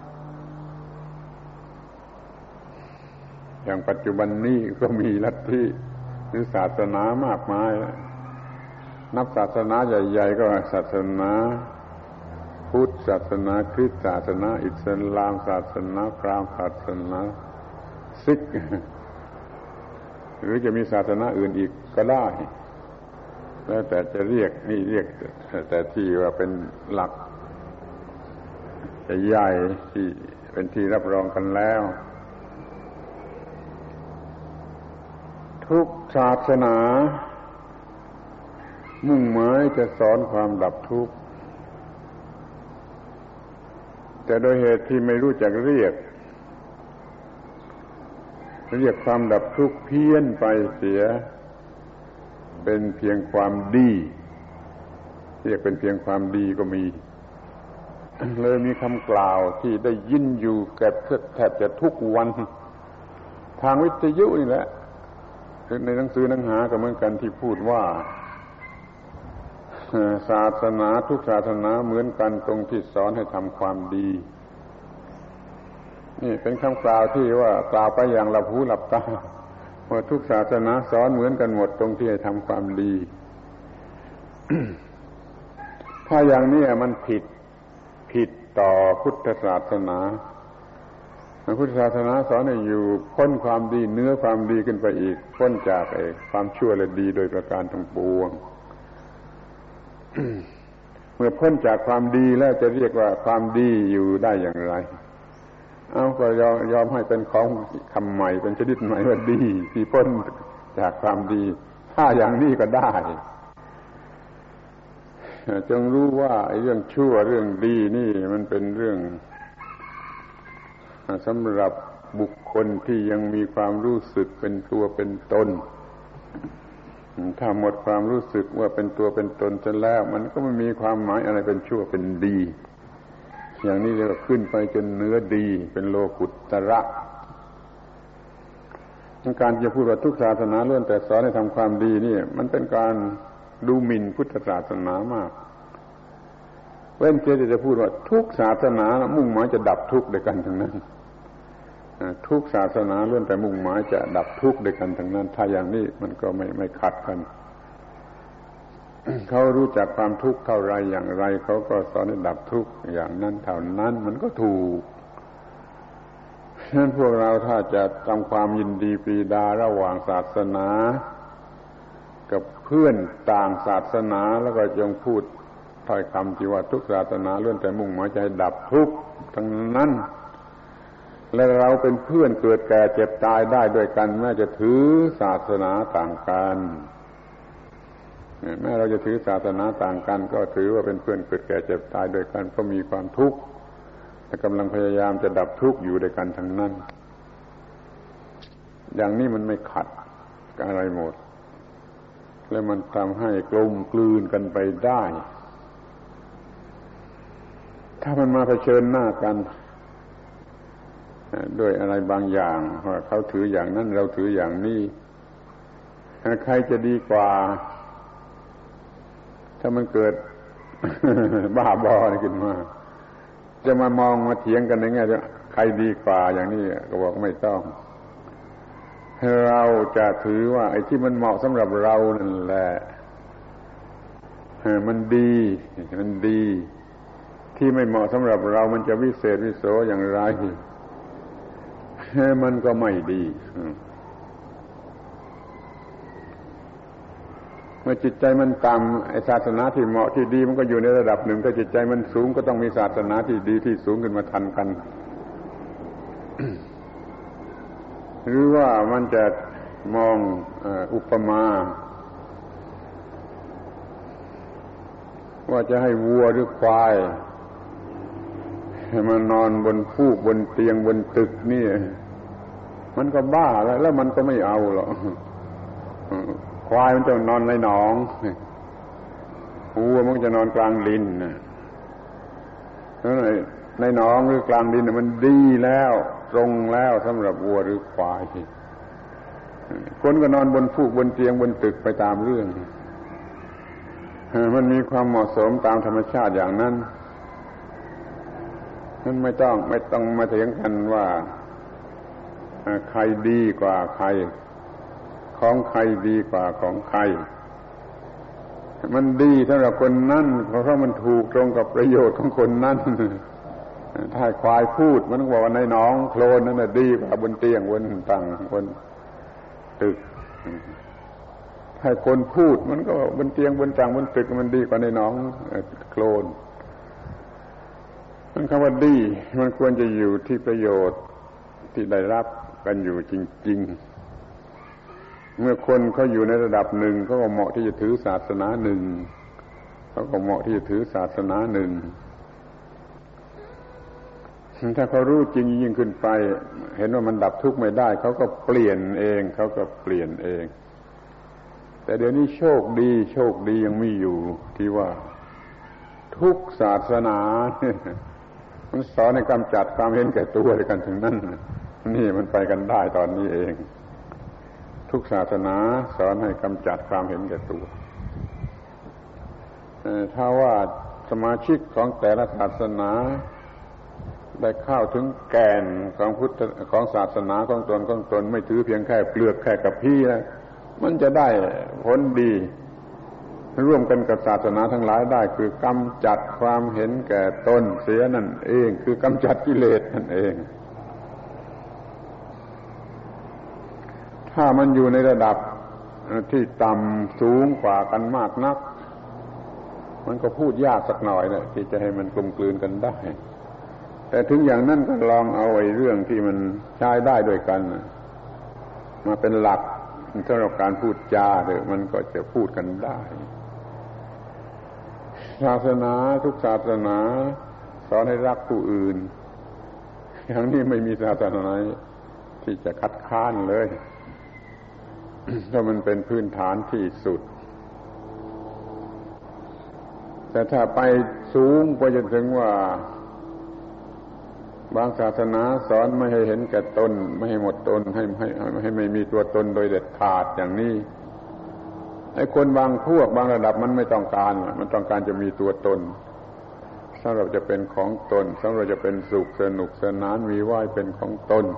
อย่างปัจจุบันนี้ก็มีลัทธิหรือศาสนามากมายนับศาสนาใหญ่ๆก็ศาสนาพุทธศาสนาคริสต์ศาสนาอิสลามศาสนาพราหมณ์ศาสนาซิกหรือจะมีศาสนาอื่นอีกก็ได้แล้วแต่จะเรียกนี่เรียกแต่ที่ว่าเป็นหลักใหญ่ที่เป็นที่รับรองกันแล้วทุกศาสนามุ่งหมายจะสอนความดับทุกข์แต่โดยเหตุที่ไม่รู้จักเรียกเรียกความดับทุกข์เพี้ยนไปเสียเป็นเพียงความดีเรียกเป็นเพียงความดีก็มีเลยมีคำกล่าวที่ได้ยินอยู่แก่แทบจะทุกวันทางวิทยุนี่แหละในหนังสือหนังหาก็เหมือนกันที่พูดว่าศาสนาทุกศาสนาเหมือนกันตรงที่สอนให้ทำความดีนี่เป็นคำกล่าวที่ว่ากล่าวไปอย่างหลับหูหลับตาว่าทุกศาสนาสอนเหมือนกันหมดตรงที่ให้ทำความดี ถ้าอย่างนี้มันผิดผิดต่อพุทธศาสนาพุทธศาสนาสอนให้อยู่พ้นความดีเนื้อความดีขึ้นไปอีกพ้นจากไอ้ความชั่วและดีโดยประการทั้งปวง เมื่อพ้นจากความดีแล้วจะเรียกว่าความดีอยู่ได้อย่างไรเอาก็ยอมยอมให้เป็นของคำใหม่เป็นชนิดใหม่ว่าดีที่พ้นจากความดีถ้าอย่างนี้ก็ได้จงรู้ว่าไอ้เรื่องชั่วเรื่องดีนี่มันเป็นเรื่องสำหรับบุคคลที่ยังมีความรู้สึกเป็นตัวเป็นตนถ้าหมดความรู้สึกว่าเป็นตัวเป็นตนจนแล้วมันก็ไม่มีความหมายอะไรเป็นชั่วเป็นดีอย่างนี้เราขึ้นไปจนเนื้อดีเป็นโลกุตระการจะพูดว่าทุกศาสนาล้วนแต่สอนให้ทำความดีนี่มันเป็นการดูหมิ่นพุทธศาสนามากเว้นเสียแต่จะพูดว่าทุกศาสนามุ่งหมายจะดับทุกข์ด้วยกันทั้งนั้นทุกศาสนาล้วนแต่มุ่งหมายจะดับทุกข์ด้วยกันทั้งนั้นถ้าอย่างนี้มันก็ไม่ไม่ขัดกัน เขารู้จักความทุกข์เท่าไรอย่างไรเขาก็สอนให้ดับทุกข์อย่างนั้นเท่านั้นมันก็ถูกฉะนั้นพวกเราถ้าจะทำความยินดีปรีดาระหว่างศาสนากับเพื่อนต่างศาสนาแล้วก็จงพูดถ้อยคำที่ว่าทุกศาสนาล้วนแต่มุ่งหมายจะให้ดับทุกข์ทั้งนั้นและเราเป็นเพื่อนเกิดแก่เจ็บตายได้ด้วยกันแม้จะถือศาสนาต่างกันแม้เราจะถือศาสนาต่างกันก็ถือว่าเป็นเพื่อนเกิดแก่เจ็บตายด้วยกันก็มีความทุกข์และกำลังพยายามจะดับทุกข์อยู่ด้วยกันทั้งนั้นอย่างนี้มันไม่ขัดกับอะไรหมดและมันทำให้กลมกลืนกันไปได้ถ้ามันมาเผชิญหน้ากันด้วยอะไรบางอย่างว่าเขาถืออย่างนั้นเราถืออย่างนี้ใครจะดีกว่าถ้ามันเกิด บ้าบอขึ้นมาจะมามองมาเถียงกันในแง่ว่าใครดีกว่าอย่างนี้ก็บอกไม่ต้องเราจะถือว่าไอ้ที่มันเหมาะสำหรับเรานั่นแหละมันดีมันดีที่ไม่เหมาะสำหรับเรามันจะวิเศษวิโสอย่างไรมันก็ไม่ดีเมื่อจิตใจมันต่ำไอ้ศาสนาที่เหมาะที่ดีมันก็อยู่ในระดับหนึ่งถ้าจิตใจมันสูงก็ต้องมีศาสนาที่ดีที่สูงขึ้นมาทันกัน หรือว่ามันจะมองอุปมาว่าจะให้วัวหรือควายมานอนบนฟูกบนเตียงบนตึกนี่มันก็บ้าแล้วแล้วมันก็ไม่เอาหรอกควายมันจะนอนในหนองวัวมันจะนอนกลางดินนะในหนองหรือกลางดินมันดีแล้วตรงแล้วสำหรับวัวหรือควายคนก็นอนบนฟูกบนเตียงบนตึกไปตามเรื่องมันมีความเหมาะสมตามธรรมชาติอย่างนั้นนั้นไม่ต้องไม่ต้องมาเถียงกันว่าใครดีกว่าใครของใครดีกว่าของใครมันดีสำหรับคนนั้นเพราะมันถูกตรงกับประโยชน์ของคนนั้นถ้าควายพูดมันก็บอกว่าในหนองโคลนนั่นน่ะดีกว่าบนเตียงบนตังบนตึกถ้าคนพูดมันก็บนเตียงบนตังบนตึกมันดีกว่าในหนองโคลนมันคำว่าดีมันควรจะอยู่ที่ประโยชน์ที่ได้รับกันอยู่จริงๆเมื่อคนเขาอยู่ในระดับหนึ่งเขาก็เหมาะที่จะถือศาสนาหนึ่งเขาก็เหมาะที่จะถือศาสนาหนึ่งถ้าเขารู้จริงยิ่งขึ้นไปเห็นว่ามันดับทุกข์ไม่ได้เขาก็เปลี่ยนเองเขาก็เปลี่ยนเองแต่เดี๋ยวนี้โชคดีโชคดียังมีอยู่ที่ว่าทุกศาสนามันสอนให้กำจัดความเห็นแก่ตัวกันถึงนั้นนี่มันไปกันได้ตอนนี้เองทุกศาสนาสอนให้กำจัดความเห็นแก่ตัวถ้าว่าสมาชิกของแต่ละศาสนาได้เข้าถึงแก่นของพุทธของศาสนาของตนของตนไม่ถือเพียงแค่เปลือกแค่กับพี่นะมันจะได้ผลดีร่วมกันกับศาสนาทั้งหลายได้คือกำจัดความเห็นแก่ตนเสียนั่นเองคือกำจัดกิเลสนั่นเองถ้ามันอยู่ในระดับที่ต่ำสูงกว่ากันมากนักมันก็พูดยากสักหน่อยนะที่จะให้มันกลมกลืนกันได้แต่ถึงอย่างนั้นก็ลองเอาไอ้เรื่องที่มันใช้ได้ด้วยกันมาเป็นหลักสำหรับการพูดจาเถอะมันก็จะพูดกันได้ศาสนาทุกศาสนาสอนให้รักผู้อื่นอย่างนี้ไม่มีศาสนาไหนที่จะคัดค้านเลยเพราะมันเป็นพื้นฐานที่สุดแต่ถ้าไปสูงไปจนถึงว่าบางศาสนาสอนไม่ให้เห็นแก่ตนไม่ให้หมดตนให้ให้ให้ไม่มีตัวตนโดยเด็ดขาดอย่างนี้ไอ้คนบางพวกบางระดับมันไม่ต้องการมันต้องการจะมีตัวตนสำหรับจะเป็นของตนสำหรับจะเป็นสุขสนุกสนานมีไหวเป็นของตน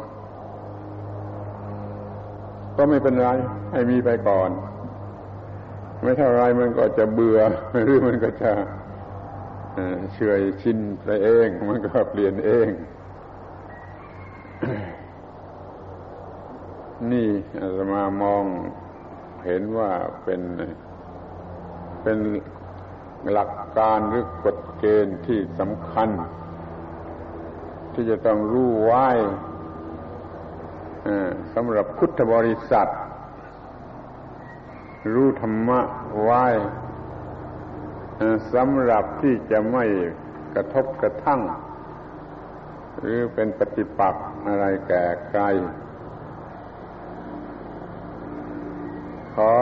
ก็ไม่เป็นไรให้มีไปก่อนไม่เท่าไรมันก็จะเบื่อหรือมันก็จะเฉยชินไปเองมันก็เปลี่ยนเองนี่อาตมามองเห็นว่าเป็นเป็นหลักการหรือกฎเกณฑ์ที่สำคัญที่จะต้องรู้ไว้สำหรับพุทธบริษัทรู้ธรรมะไว้สำหรับที่จะไม่กระทบกระทั่งหรือเป็นปฏิปักษ์อะไรแก่ใครขอ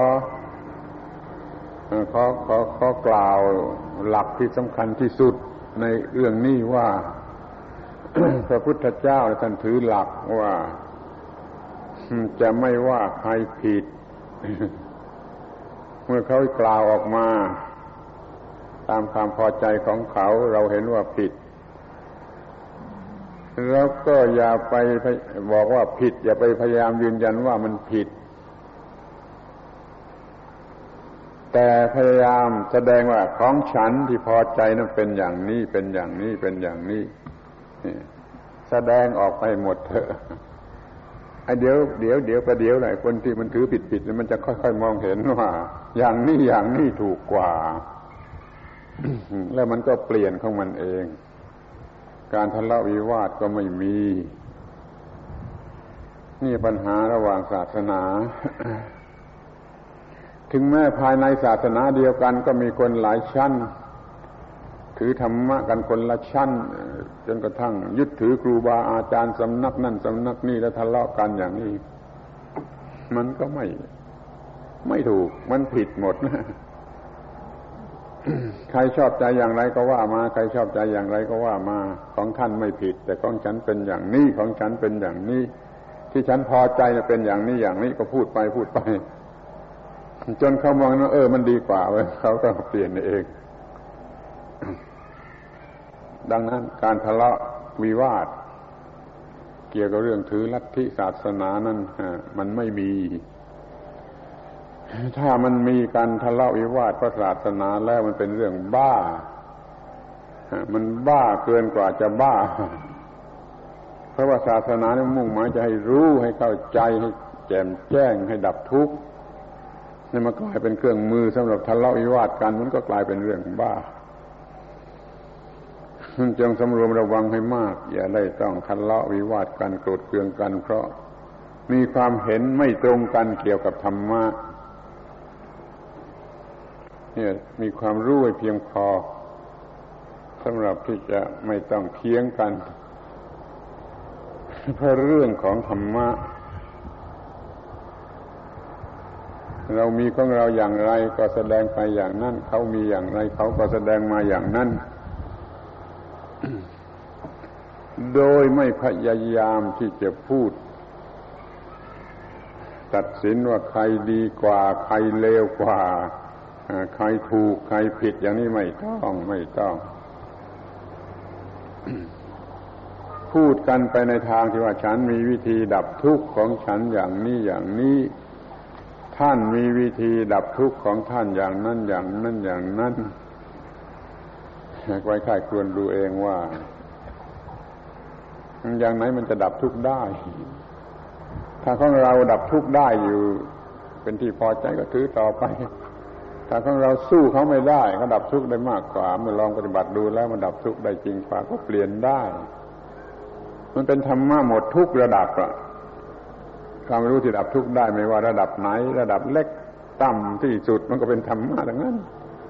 ขอขอขอกล่าวหลักที่สำคัญที่สุดในเรื่องนี้ว่า พระพุทธเจ้าท่านถือหลักว่าจะไม่ว่าใครผิด เมื่อเขากล่าวออกมาตามความพอใจของเขาเราเห็นว่าผิดแล้วก็อย่าไปบอกว่าผิดอย่าไปพยายามยืนยันว่ามันผิดแต่พยายามแสดงว่าของฉันที่พอใจนั้นเป็นอย่างนี้เป็นอย่างนี้เป็นอย่างนี้แสดงออกไปหมดเถอะไอ้เดี๋ยวเดี๋ยวเดี๋ยวประเดี๋ยวไหนคนที่มันถือผิดๆมันจะค่อยๆมองเห็นว่าอย่างนี้อย่างนี้ถูกกว่าแล้วมันก็เปลี่ยนของมันเองการทะเลาะวิวาทก็ไม่มีนี่ปัญหาระหว่างศาสนา ถึงแม้ภายในศาสนาเดียวกันก็มีคนหลายชั้นถือธรรมะกันคนละชั้นจนกระทั่งยึดถือครูบาอาจารย์สำนักนั่นสำนักนี่แล้วทะเลาะกันอย่างนี้มันก็ไม่ไม่ถูกมันผิดหมดนะใครชอบใจอย่างไรก็ว่ามาใครชอบใจอย่างไรก็ว่ามาของท่านไม่ผิดแต่ของฉันเป็นอย่างนี้ของฉันเป็นอย่างนี้ที่ฉันพอใจเป็นอย่างนี้อย่างนี้ก็พูดไปพูดไปจนเขามองว่าเออมันดีกว่าเว้ยเขาก็เปลี่ยนเองดังนั้นการทะเลาะวิวาทเกี่ยวกับเรื่องถือลัทธิศาสนานั้นมันไม่มีถ้ามันมีการทะเลาะวิวาทเพราะศาสนาแล้วมันเป็นเรื่องบ้ามันบ้าเกินกว่าจะบ้าเพราะว่าศาสนาเนี่ยมุ่งหมายจะให้รู้ให้เข้าใจให้แจ่มแจ้งให้ดับทุกข์นี่มันกลายเป็นเครื่องมือสำหรับทะเลาะวิวาทกันมันก็กลายเป็นเรื่องบ้าจงสำรวมระวังให้มากอย่าได้ต้องทะเลาะวิวาทกันโกรธเคืองกันเพราะมีความเห็นไม่ตรงกันเกี่ยวกับธรรมะเนี่ยมีความรู้ให้เพียงพอสำหรับที่จะไม่ต้องเถียงกันเพราะเรื่องของธรรมะเรามีของเราอย่างไรก็แสดงไปอย่างนั้นเขามีอย่างไรเขาก็แสดงมาอย่างนั้นโดยไม่พยายามที่จะพูดตัดสินว่าใครดีกว่าใครเลวกว่าใครถูกใครผิดอย่างนี้ไม่ต้องไม่ต้องพูดกันไปในทางที่ว่าฉันมีวิธีดับทุกข์ของฉันอย่างนี้อย่างนี้ท่านมีวิธีดับทุกข์ของท่านอย่างนั้นอย่างนั้นอย่างนั้นไว้ค่ายควรดูเองว่าอย่างไหนมันจะดับทุกข์ได้ถ้าของเราดับทุกข์ได้อยู่เป็นที่พอใจก็ถือต่อไปถ้าของเราสู้เขาไม่ได้ก็ดับทุกข์ได้มากกว่าเมื่อลองปฏิบัติดูแล้วมันดับทุกข์ได้จริงกว่าก็เปลี่ยนได้มันเป็นธรรมะหมดทุกระดับอะความรู้ที่ดับทุกข์ได้ไม่ว่าระดับไหนระดับเล็กต่ำที่สุดมันก็เป็นธรรมะดังนั้น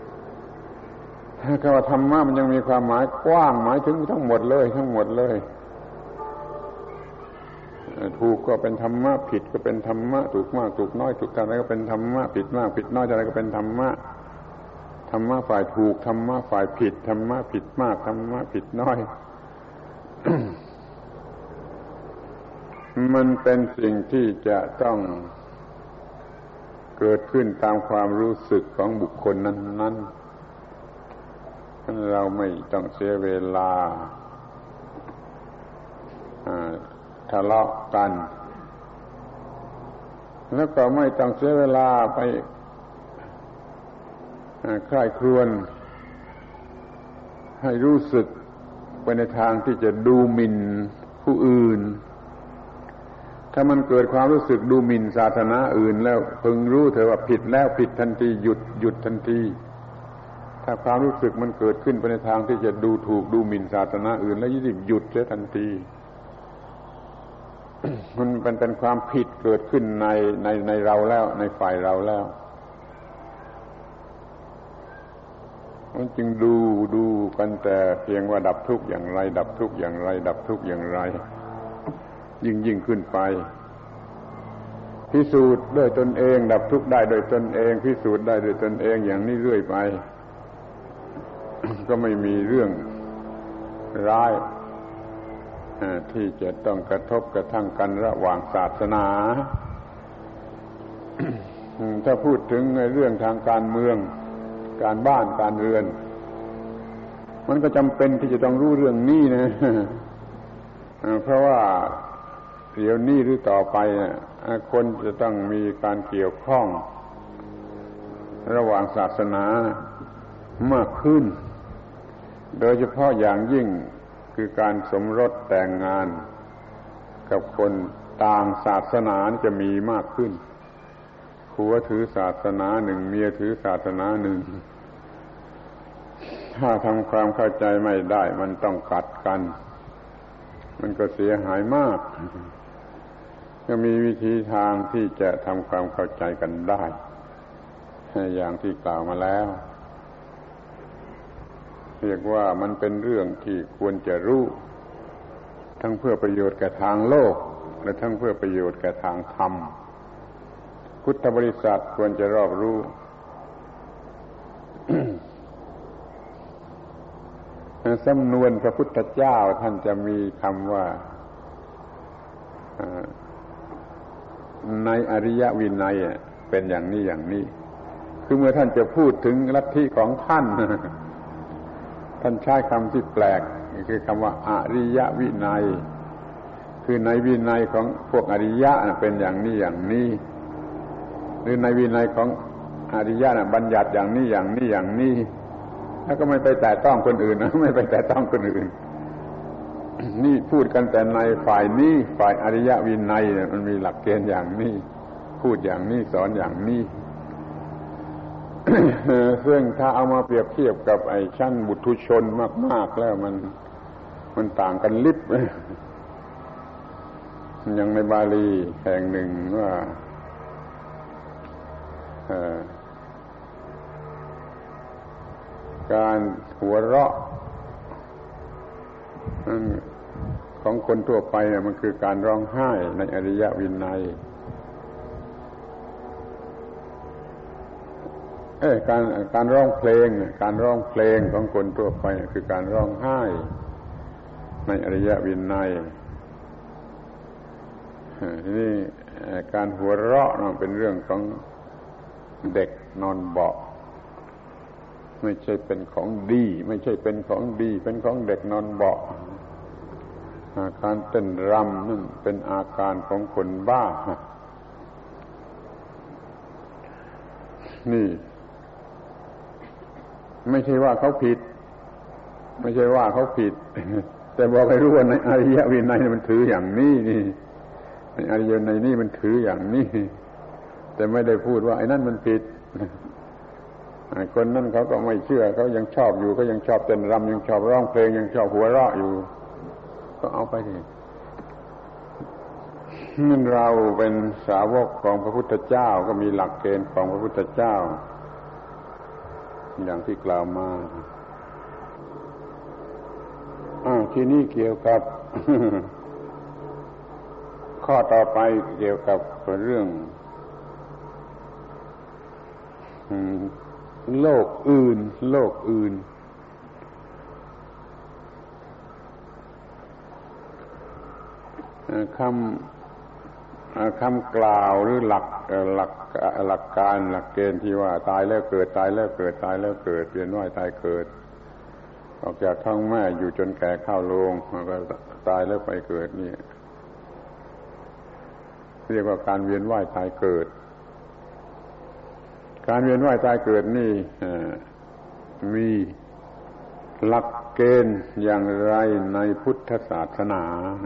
คำว่าธรรมะมันยังมีความหมายกว้างหมายถึงทั้งหมดเลยทั้งหมดเลยถูกก็เป็นธรรมะผิดก็เป็นธรรมะถูกมากถูกน้อยถูกเท่าไรก็เป็นธรรมะผิดมากผิดน้อยเท่าไรก็เป็นธรรมะธรรมะฝ่ายถูกธรรมะฝ่ายผิดธรรมะผิดมากธรรมะผิดน้อย มันเป็นสิ่งที่จะต้องเกิดขึ้นตามความรู้สึกของบุคคลนั้นๆเราไม่ต้องเสียเวลาทะเลาะกันแล้วก็ไม่ต้องเสียเวลาไปใคร่ครวญให้รู้สึกไปในทางที่จะดูหมิ่นผู้อื่นถ้ามันเกิดความรู้สึกดูหมิ่นศาสนาอื่นแล้วพึงรู้เถอะว่าผิดแล้วผิดทันทีหยุดหยุดทันทีถ้าความรู้สึกมันเกิดขึ้นไปในทางที่จะดูถูกดูหมิ่นศาสนาอื่นแล้วยิ่งหยุดเสียทันทีมันเป็นเป็นความผิดเกิดขึ้นในในในเราแล้วในฝ่ายเราแล้วมันจึงดูดูกันแต่เพียงว่าดับทุกข์อย่างไรดับทุกข์อย่างไรดับทุกข์อย่างไรยิ่งยิ่งขึ้นไปพิสูจน์ด้วยตนเองดับทุกข์ได้โดยตนเองพิสูจน์ได้โดยตนเองอย่างนี้เรื่อยไป ก็ไม่มีเรื่องร้ายที่จะต้องกระทบกระทั่งกันระหว่างศาสนา ถ้าพูดถึงในเรื่องทางการเมืองการบ้านการเรือนมันก็จำเป็นที่จะต้องรู้เรื่องนี้นะ เพราะว่าเดี๋ยวนี้หรือต่อไปคนจะต้องมีการเกี่ยวข้องระหว่างศาสนามากขึ้นโดยเฉพาะอย่างยิ่งคือการสมรสแต่งงานกับคนต่างศาสนาจะมีมากขึ้นผัวถือศาสนาหนึ่งเมียถือศาสนาหนึ่งถ้าทำความเข้าใจไม่ได้มันต้องกัดกันมันก็เสียหายมากก็มีวิธีทางที่จะทำความเข้าใจกันได้อย่างที่กล่าวมาแล้วเรียกว่ามันเป็นเรื่องที่ควรจะรู้ทั้งเพื่อประโยชน์แก่ทางโลกและทั้งเพื่อประโยชน์แก่ทางธรรมพุทธบริษัทควรจะรอบรู้สำนวนพระพุทธเจ้าท่านจะมีคำว่าในอริยวินัยเป็นอย่างนี้อย่างนี้คือเมื่อท่านจะพูดถึงลัทธิของท่านท่านใช้คำที่แปลกคือคำว่าอริยวินัยคือในวินัยของพวกอริยะเป็นอย่างนี้อย่างนี้หรือในวินัยของอริยะบัญญัติอย่างนี้อย่างนี้อย่างนี้แล้วก็ไม่ไปแตะต้องคนอื่นนะไม่ไปแตะต้องคนอื่นนี่พูดกันแต่ในฝ่ายนี้ฝ่ายอริยวินัยมันมีหลักเกณฑ์อย่างนี้พูดอย่างนี้สอนอย่างนี้ ซึ่งถ้าเอามาเปรียบเทียบกับไอ้ชั้นบุถุชนมากๆแล้วมันมันต่างกันลิบ อย่างในบาลีแห่งหนึ่งว่าการหัวเราะของคนทั่วไปเนี่ยมันคือการร้องไห้ในอริยวินัยเอ้การการร้องเพลงการร้องเพลงของคนทั่วไปคือการร้องไห้ในอริยวินัยนี่การหัวเราะมันเป็นเรื่องของเด็กนอนเบาะไม่ใช่เป็นของดีไม่ใช่เป็นของดีเป็นของเด็กนอนเบาะการเต้นรำนั่นเป็นอาการของคนบ้านี่ไม่ใช่ว่าเขาผิดไม่ใช่ว่าเขาผิดแต่บอกให้รู้ว่าในอริยวินัยมันถืออย่างนี้นี่ในอริยวินัยนี่มันถืออย่างนี้แต่ไม่ได้พูดว่าไอ้นั่นมันผิดคนนั้นเขาก็ไม่เชื่อเขายังชอบอยู่ก็ยังชอบเต้นรำยังชอบร้องเพลงยังชอบหัวเราะอยู่ก็เอาไปดินั่นเราเป็นสาวกของพระพุทธเจ้าก็มีหลักเกณฑ์ของพระพุทธเจ้าอย่างที่กล่าวมาอ้าวทีนี้เกี่ยวกับ ข้อต่อไปเกี่ยวกับเรื่องโลกอื่นโลกอื่นคำคำกล่าวหรือหลักหลักหลักการหลักเกณฑ์ที่ว่าตายแล้วเกิดตายแล้วเกิดตายแล้วเกิดเวียนว่ายตายเกิดออกจากท้องแม่อยู่จนแก่เข้าโลงแล้วก็ตายแล้วไปเกิดนี่เรียกว่าการเวียนว่ายตายเกิดการเวียนว่ายตายเกิดนี่มีหลักเกณฑ์อย่างไรในพุทธศาสนา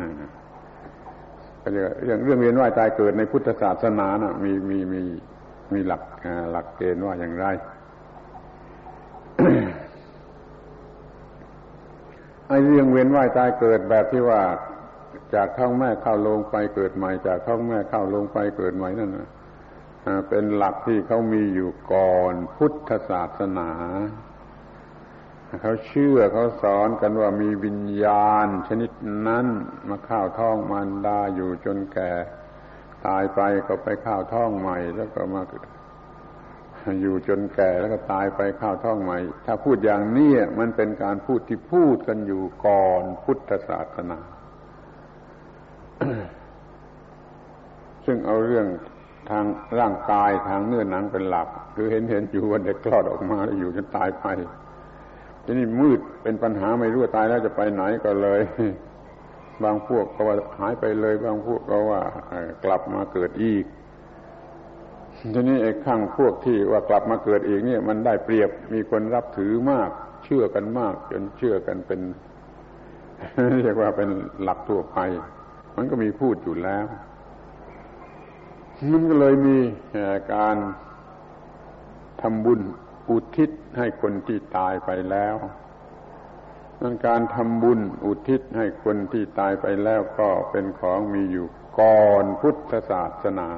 เรื่องเรื่องเวียนว่ายตายเกิดในพุทธศาสนานะมีมีมีมีหลักหลักเกณฑ์ว่าอย่างไร ไอ้เรื่องเวียนว่ายตายเกิดแบบที่ว่าจากท้องแม่เข้าโลงไปเกิดใหม่จากท้องแม่เข้าโลงไปเกิดใหม่นั่นนะเป็นหลักที่เขามีอยู่ก่อนพุทธศาสนาเขาเชื่อเขาสอนกันว่ามีวิญญาณชนิดนั้นมาเข้าท้องมารดาอยู่จนแก่ตายไปก็ไปเข้าท้องใหม่แล้วก็มาอยู่จนแก่แล้วก็ตายไปเข้าท้องใหม่ถ้าพูดอย่างนี้มันเป็นการพูดที่พูดกันอยู่ก่อนพุทธศาสนา ซึ่งเอาเรื่องทางร่างกายทางเนื้อหนังเป็นหลักคือเห็นเห็นอยู่ว่าเด็กคลอดออกมาแล้วอยู่จนตายไปทีนี้มืดเป็นปัญหาไม่รู้ตายแล้วจะไปไหนก็เลยบางพวกก็ว่าหายไปเลยบางพวกก็ว่ากลับมาเกิดอีกทีนี้ไอ้ข้างพวกที่ว่ากลับมาเกิดอีกเนี่ยมันได้เปรียบมีคนรับถือมากเชื่อกันมากจนเชื่อกันเป็นเรียกว่าเป็นหลักทั่วไปมันก็มีพูดอยู่แล้วมันก็เลยมีการทำบุญอุทิศให้คนที่ตายไปแล้วนั่นการทำบุญอุทิศให้คนที่ตายไปแล้วก็เป็นของมีอยู่ก่อนพุทธศาสนา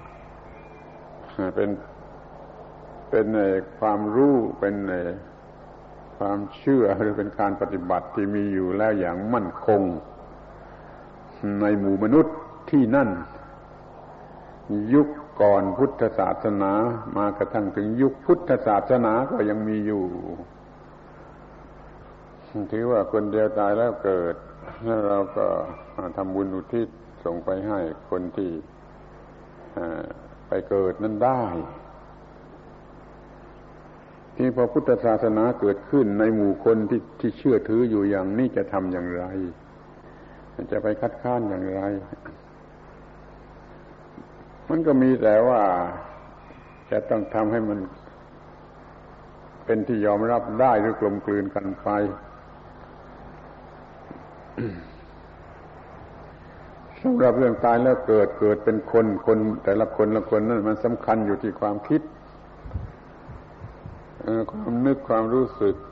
เป็นเป็นในความรู้เป็นในความเชื่อหรือเป็นการปฏิบัติที่มีอยู่แล้วอย่างมั่นคงในหมู่มนุษย์ที่นั่นยุคก่อนพุทธศาสนามากระทั่งถึงยุคพุทธศาสนาก็ยังมีอยู่ถือว่าคนเดียวตายแล้วเกิดแล้วเราก็ทำบุญอุทิศส่งไปให้คนที่ไปเกิดนั้นได้ที่พอพุทธศาสนาเกิดขึ้นในหมู่คนที่ที่เชื่อถืออยู่อย่างนี้จะทำอย่างไรจะไปคัดค้านอย่างไรมันก็มีแต่ว่าจะต้องทำให้มันเป็นที่ยอมรับได้หรือกลมกลืนกันไปสำหรับเรื่องตายแล้วเกิดเกิดเป็นคนคนแต่ละคนละคนนั่นมันสำคัญอยู่ที่ความคิดความนึกความรู้สึก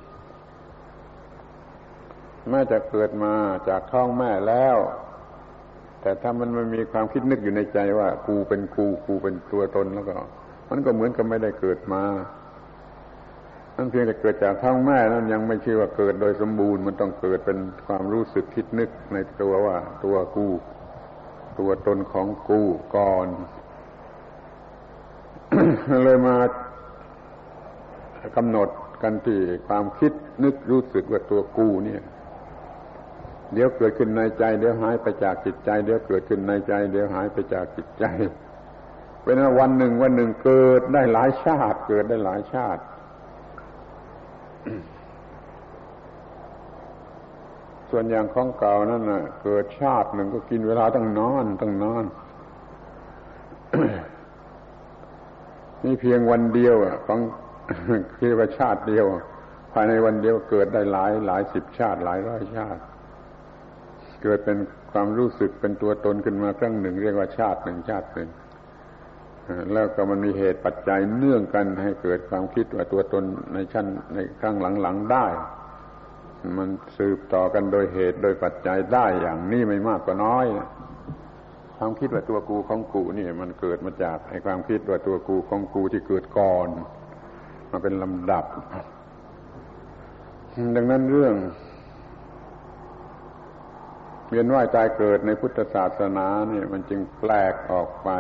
แม้จะเกิดมาจากท้องแม่แล้วแต่ถ้ามันไม่มีความคิดนึกอยู่ในใจว่ากูเป็นกูกูเป็นตัวตนแล้วก็มันก็เหมือนกับไม่ได้เกิดมานั่นเพียงแต่เกิดจากท้องแม่นั้นยังไม่ชื่อว่าเกิดโดยสมบูรณ์มันต้องเกิดเป็นความรู้สึกคิดนึกในตัวว่าตัวกูตัวตนของกูก่อน เลยมากำหนดกันที่ความคิดนึกรู้สึกว่าตัวกูเนี่ยเดี๋ยวเกิดขึ้นในใจเดี๋ยวหายไปจากจิตใจเดี๋ยวเกิดขึ้นในใจเดี๋ยวหายไปจากจิตใจเป็นวันหนึ่งวันหนึ่งเกิดได้หลายชาติเกิดได้หลายชาติส่วนอย่างของเก่านั่นน่ะเกิดชาติหนึ่งก็กินเวลาตั้งนานตั้งนาน นี่เพียงวันเดียวอ่ะของคือว่าชาติเดียวภายในวันเดียวเกิดได้หลายหลายสิบชาติหลายร้อยชาติเกิดเป็นความรู้สึกเป็นตัวตนขึ้นมาครั้งหนึ่งเรียกว่าชาติหนึ่งชาติหนึ่งแล้วก็มันมีเหตุปัจจัยเนื่องกันให้เกิดความคิดว่าตัวตนในชั้นในครั้งหลังๆได้มันสืบต่อกันโดยเหตุโดยปัจจัยได้อย่างนี้ไม่มากก็น้อยความคิดว่าตัวกูของกูนี่มันเกิดมาจากไอ้ความคิดว่าตัวกูของกูที่เกิดก่อนมาเป็นลำดับดังนั้นเรื่องเวียนว่ายตายเกิดในพุทธศาสนาเนี่ยมันจึงแปลกออกไป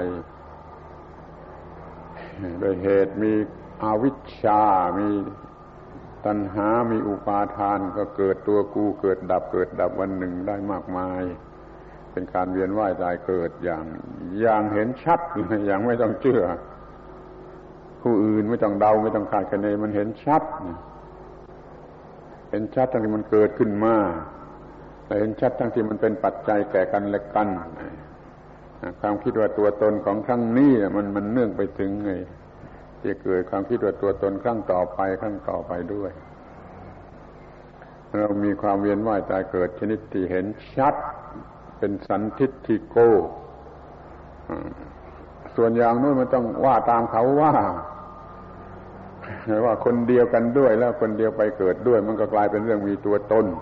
โดยเหตุมีอวิชชามีตัณหามีอุปาทานก็เกิดตัวกูเกิดดับเกิดดับวันหนึ่งได้มากมายเป็นการเวียนว่ายตายเกิดอย่างอย่างเห็นชัดอย่างไม่ต้องเชื่อผู้อื่นไม่ต้องเดาไม่ต้องคาดคะเนมันเห็นชัดเห็นชัดทั้งที่มันเกิดขึ้นมาแต่เห็นชัดทั้งที่มันเป็นปัจจัยแก่กันและกันความคิดว่าตัวตนของครั้งนี้มันมันเนื่องไปถึงไงจะเกิดความคิดว่าตัวตนครั้งต่อไปครั้งต่อไปด้วยเรามีความเวียนว่ายตายเกิดชนิดที่เห็นชัดเป็นสันทิฏฐิโกส่วนอย่างนู้นมันต้องว่าตามเขาว่าว่าคนเดียวกันด้วยแล้วคนเดียวไปเกิดด้วยมันก็กลายเป็นเรื่องมีตัวตน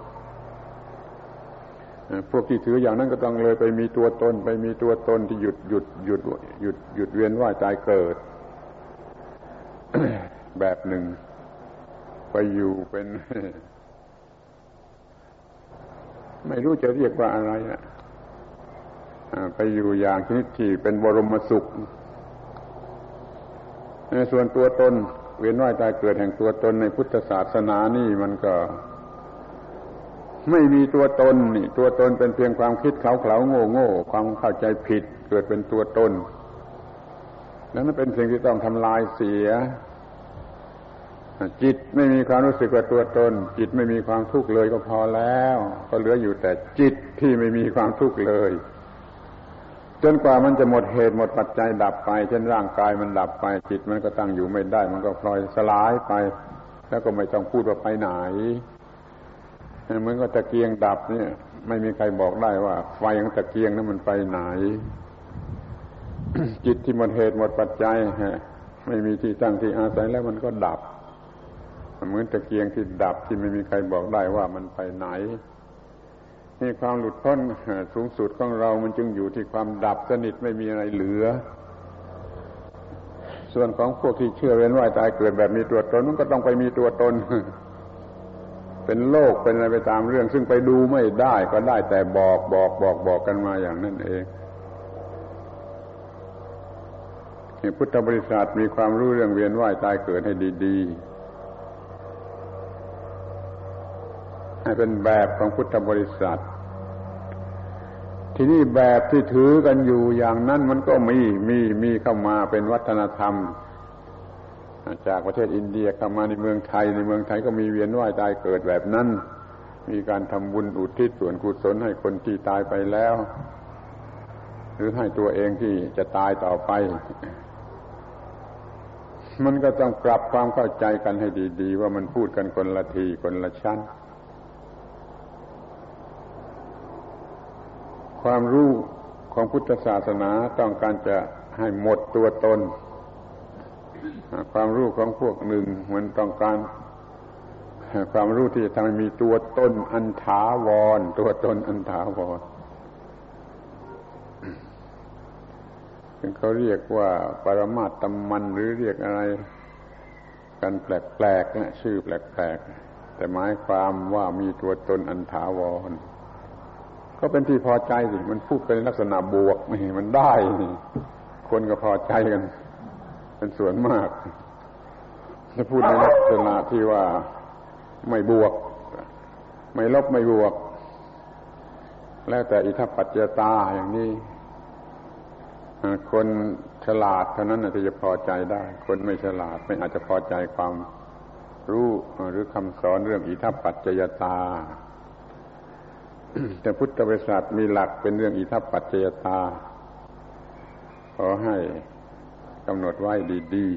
พวกที่ถืออย่างนั้นก็ต้องเลยไปมีตัวตนไปมีตัวตนที่หยุดหยุดหยุดหยุดหยุดเวียนว่ายตายเกิด แบบหนึ่งไปอยู่เป็น ไม่รู้จะเรียกว่าอะไรนะไปอยู่อย่างชนิดที่เป็นบรมสุขในส่วนตัวตนเวียนว่ายตายเกิดแห่งตัวตนในพุทธศาสนานี่มันก็ไม่มีตัวตนนี่ตัวตนเป็นเพียงความคิดเขลาๆโง่ๆความเข้าใจผิดเกิดเป็นตัวตนแล้วนั่นเป็นสิ่งที่ต้องทำลายเสียจิตไม่มีความรู้สึกว่าตัวตนจิตไม่มีความทุกข์เลยก็พอแล้วก็เหลืออยู่แต่จิตที่ไม่มีความทุกข์เลยจนกว่ามันจะหมดเหตุหมดปัจจัยดับไปเช่นร่างกายมันดับไปจิตมันก็ตั้งอยู่ไม่ได้มันก็พลอยสลายไปแล้วก็ไม่ต้องพูดว่าไปไหนเหมือนกับตะเกียงดับเนี่ยไม่มีใครบอกได้ว่าไฟของตะเกียงนั้นมันไปไหน จิตที่หมดเหตุหมดปัจจัยไม่มีที่ตั้งที่อาศัยแล้วมันก็ดับเหมือนตะเกียงที่ดับที่ไม่มีใครบอกได้ว่ามันไปไหนนี่ความหลุดพ้นสูงสุดของเรามันจึงอยู่ที่ความดับสนิทไม่มีอะไรเหลือส่วนของพวกที่เชื่อเวียนว่ายตายเกิดแบบมีตัวตนมันก็ต้องไปมีตัวตน เป็นโลกเป็นอะไรไปตามเรื่องซึ่งไปดูไม่ได้ก็ได้แต่บอกบอกบอกบอกกันมาอย่างนั้นเองนี่พุทธบริษัทมีความรู้เรื่องเวียนว่ายตายเกิดให้ดีๆให้เป็นแบบของพุทธบริษัทที่นี่แบบที่ถือกันอยู่อย่างนั้นมันก็มีมีมีเข้ามาเป็นวัฒนธรรมจากประเทศอินเดียเข้ามาในเมืองไทยในเมืองไทยก็มีเวียนว่ายตายเกิดแบบนั้นมีการทำบุญอุทิศส่วนกุศลให้คนที่ตายไปแล้วหรือให้ตัวเองที่จะตายต่อไปมันก็ต้องปรับความเข้าใจกันให้ดีๆว่ามันพูดกันคนละทีคนละชั้นความรู้ของพุทธศาสนาต้องการจะให้หมดตัวตนความรู้ของพวกหนึ่งมันต้องการความรู้ที่จะทำให้มีตัวตนอันถาวรตัวตนอันถาวรซึ่งเขาเรียกว่าปรมาตตัมมันหรือเรียกอะไรกันแปลกๆนะชื่อแปลกๆแต่หมายความว่ามีตัวตนอันถาวรก็เป็นที่พอใจสิมันพูดเป็นลักษณะบวกนี่มันได้นี่คนก็พอใจกันเป็นส่วนมากถ้าพูดในลักษณะที่ว่าไม่บวกไม่ลบไม่บวกแล้วแต่อิทัปปัจจยตาอย่างนี้คนฉลาดเท่านั้นที่จะพอใจได้คนไม่ฉลาดไม่อาจจะพอใจความรู้หรือคำสอนเรื่องอิทัปปัจจยตาแต่พุทธบริษัทมีหลักเป็นเรื่องอิทัปปัจจยตาขอให้กำหนดไว้ดี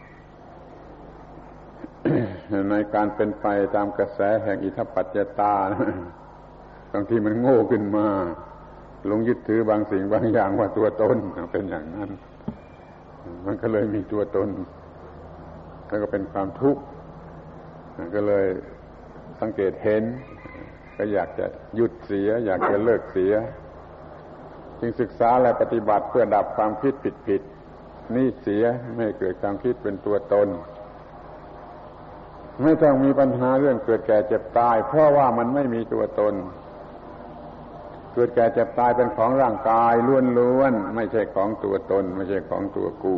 ๆในการเป็นไปตามกระแสแห่งอิทัปปัจจยตาบางทีมันโง่ขึ้นมาหลงยึดถือบางสิ่งบางอย่างว่าตัวตนเป็นอย่างนั้นมันก็เลยมีตัวตนแล้วก็เป็นความทุกข์ก็เลยสังเกตเห็นก็อยากจะหยุดเสียอยากจะเลิกเสียจึงศึกษาและปฏิบัติเพื่อดับความคิดผิดๆนี่เสียไม่เกิดความคิดเป็นตัวตนไม่ต้องมีปัญหาเรื่องเกิดแก่เจ็บตายเพราะว่ามันไม่มีตัวตนเกิดแก่เจ็บตายเป็นของร่างกายล้วนๆไม่ใช่ของตัวตนไม่ใช่ของตัวกู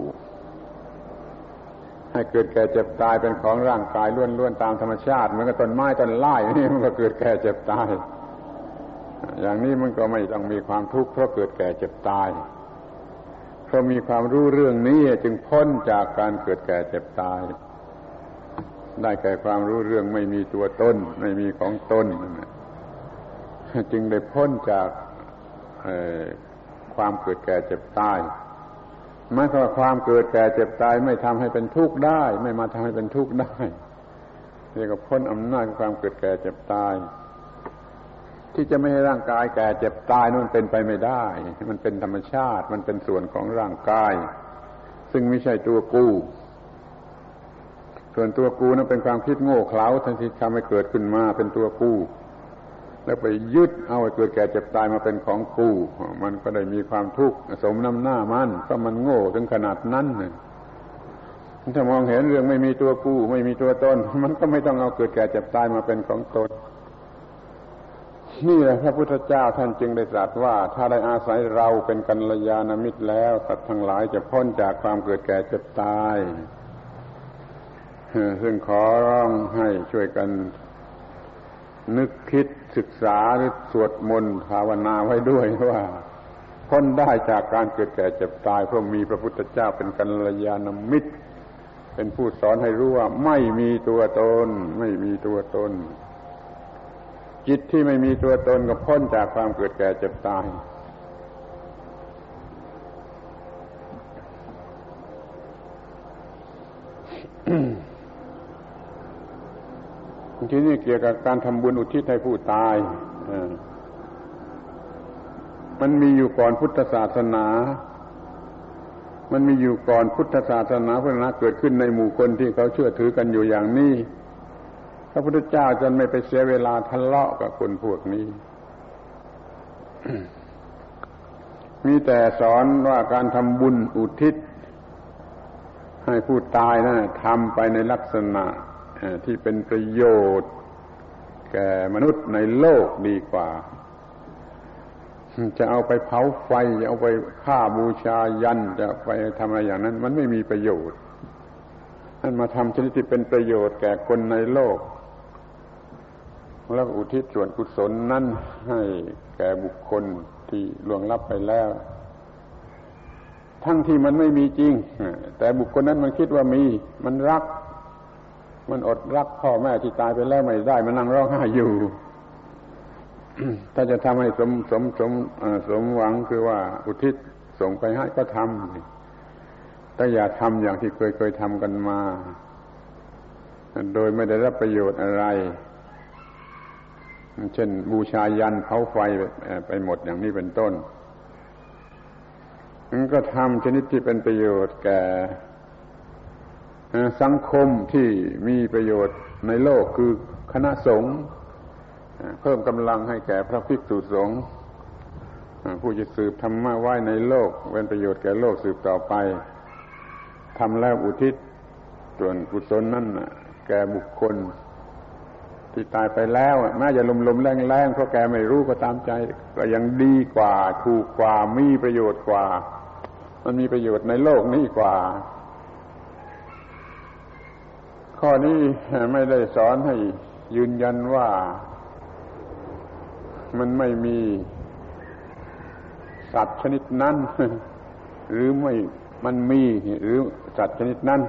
ให้เกิดแก่เจ็บตายเป็นของร่างกายล้วนๆตามธรรมชาติเหมือนกับต้นไม้ต้นไม้นี่มันก็เกิดแก่เจ็บตายอย่างนี้มันก็ไม่ต้องมีความทุกข์เพราะเกิดแก่เจ็บตายเพราะมีความรู้เรื่องนี้จึงพ้นจากการเกิดแก่เจ็บตายได้แก่ความรู้เรื่องไม่มีตัวตนไม่มีของตนจึงได้พ้นจากความเกิดแก่เจ็บตายหมายความว่าความเกิดแก่เจ็บตายไม่ทำให้เป็นทุกข์ได้ไม่มาทำให้เป็นทุกข์ได้เรียกว่าพ้นอำนาจของความเกิดแก่เจ็บตายที่จะไม่ให้ร่างกายแก่เจ็บตายนั่นเป็นไปไม่ได้มันเป็นธรรมชาติมันเป็นส่วนของร่างกายซึ่งไม่ใช่ตัวกูส่วนตัวกูนั้นเป็นความคิดโง่เขลาทั้งที่ทำให้เกิดขึ้นมาเป็นตัวกูแล้วไปยึดเอาให้เกิดแก่เจ็บตายมาเป็นของกูมันก็ได้มีความทุกข์สมน้ำหน้ามันเพราะมันโง่ถึงขนาดนั้นเนี่ยถ้ามองเห็นเรื่องไม่มีตัวกูไม่มีตัวตนมันก็ไม่ต้องเอาเกิดแก่เจ็บตายมาเป็นของตนนี่แหละพระพุทธเจ้าท่านจึงได้ตรัสว่าถ้าได้อาศัยเราเป็นกัลยาณมิตรแล้วสัตว์ทั้งหลายจะพ้นจากความเกิดแก่เจ็บตายซึ่งขอร้องให้ช่วยกันนึกคิดศึกษาหรือสวดมนต์ภาวนาไว้ด้วยว่าพ้นได้จากการเกิดแก่เจ็บตายเพราะมีพระพุทธเจ้าเป็นกัลยาณมิตรเป็นผู้สอนให้รู้ว่าไม่มีตัวตนไม่มีตัวตนจิตที่ไม่มีตัวตนก็พ้นจากความเกิดแก่เจ็บตายที่นี่เกี่ยวกับการทำบุญอุทิศให้ผู้ตายมันมีอยู่ก่อนพุทธศาสนามันมีอยู่ก่อนพุทธศาสนาพุทธศาสนาเกิดขึ้นในหมู่คนที่เขาเชื่อถือกันอยู่อย่างนี้พระพุทธเจ้าจะไม่ไปเสียเวลาทะเลาะกับคนพวกนี้ มีแต่สอนว่าการทำบุญอุทิศให้ผู้ตายนั้นทำไปในลักษณะที่เป็นประโยชน์แก่มนุษย์ในโลกดีกว่าจะเอาไปเผาไฟจะเอาไปฆ่าบูชายันจะไปทำอะไรอย่างนั้นมันไม่มีประโยชน์ท่านมาทำชนิดที่เป็นประโยชน์แก่คนในโลกแล้วอุทิศส่วนกุศลนั้นให้แก่บุคคลที่ล่วงลับไปแล้วทั้งที่มันไม่มีจริงแต่บุคคลนั้นมันคิดว่ามีมันรักมันอดรักพ่อแม่ที่ตายไปแล้วไม่ได้มันนั่งร้องไห้อยู่ ถ้าจะทำให้สมสมสมสมหวังคือว่าอุทิศส่งไปให้ก็ทำแต่อย่าทำอย่างที่เคยเคยทำกันมาโดยไม่ได้รับประโยชน์อะไรเช่นบูชายันเผาไฟไปหมดอย่างนี้เป็นต้นมันก็ทำชนิดที่เป็นประโยชน์แก่สังคมที่มีประโยชน์ในโลกคือคณะสงฆ์เพิ่มกำลังให้แก่พระภิกษุสงฆ์ผู้จะสืบธรรมะไว้ในโลกเป็นประโยชน์แก่โลกสืบต่อไปทำแล้วอุทิศส่วนกุศลนั่นแก่บุคคลที่ตายไปแล้วแม้จะลมๆแรงๆเพราะแกไม่รู้ก็ตามใจก็ยังดีกว่าถูกกว่ามีประโยชน์กว่ามันมีประโยชน์ในโลกนี้กว่าข้อนี้ไม่ได้สอนให้ยืนยันว่ามันไม่มีสัตว์ชนิดนั้นหรือไม่มันมีหรือสัตว์ชนิดนั้น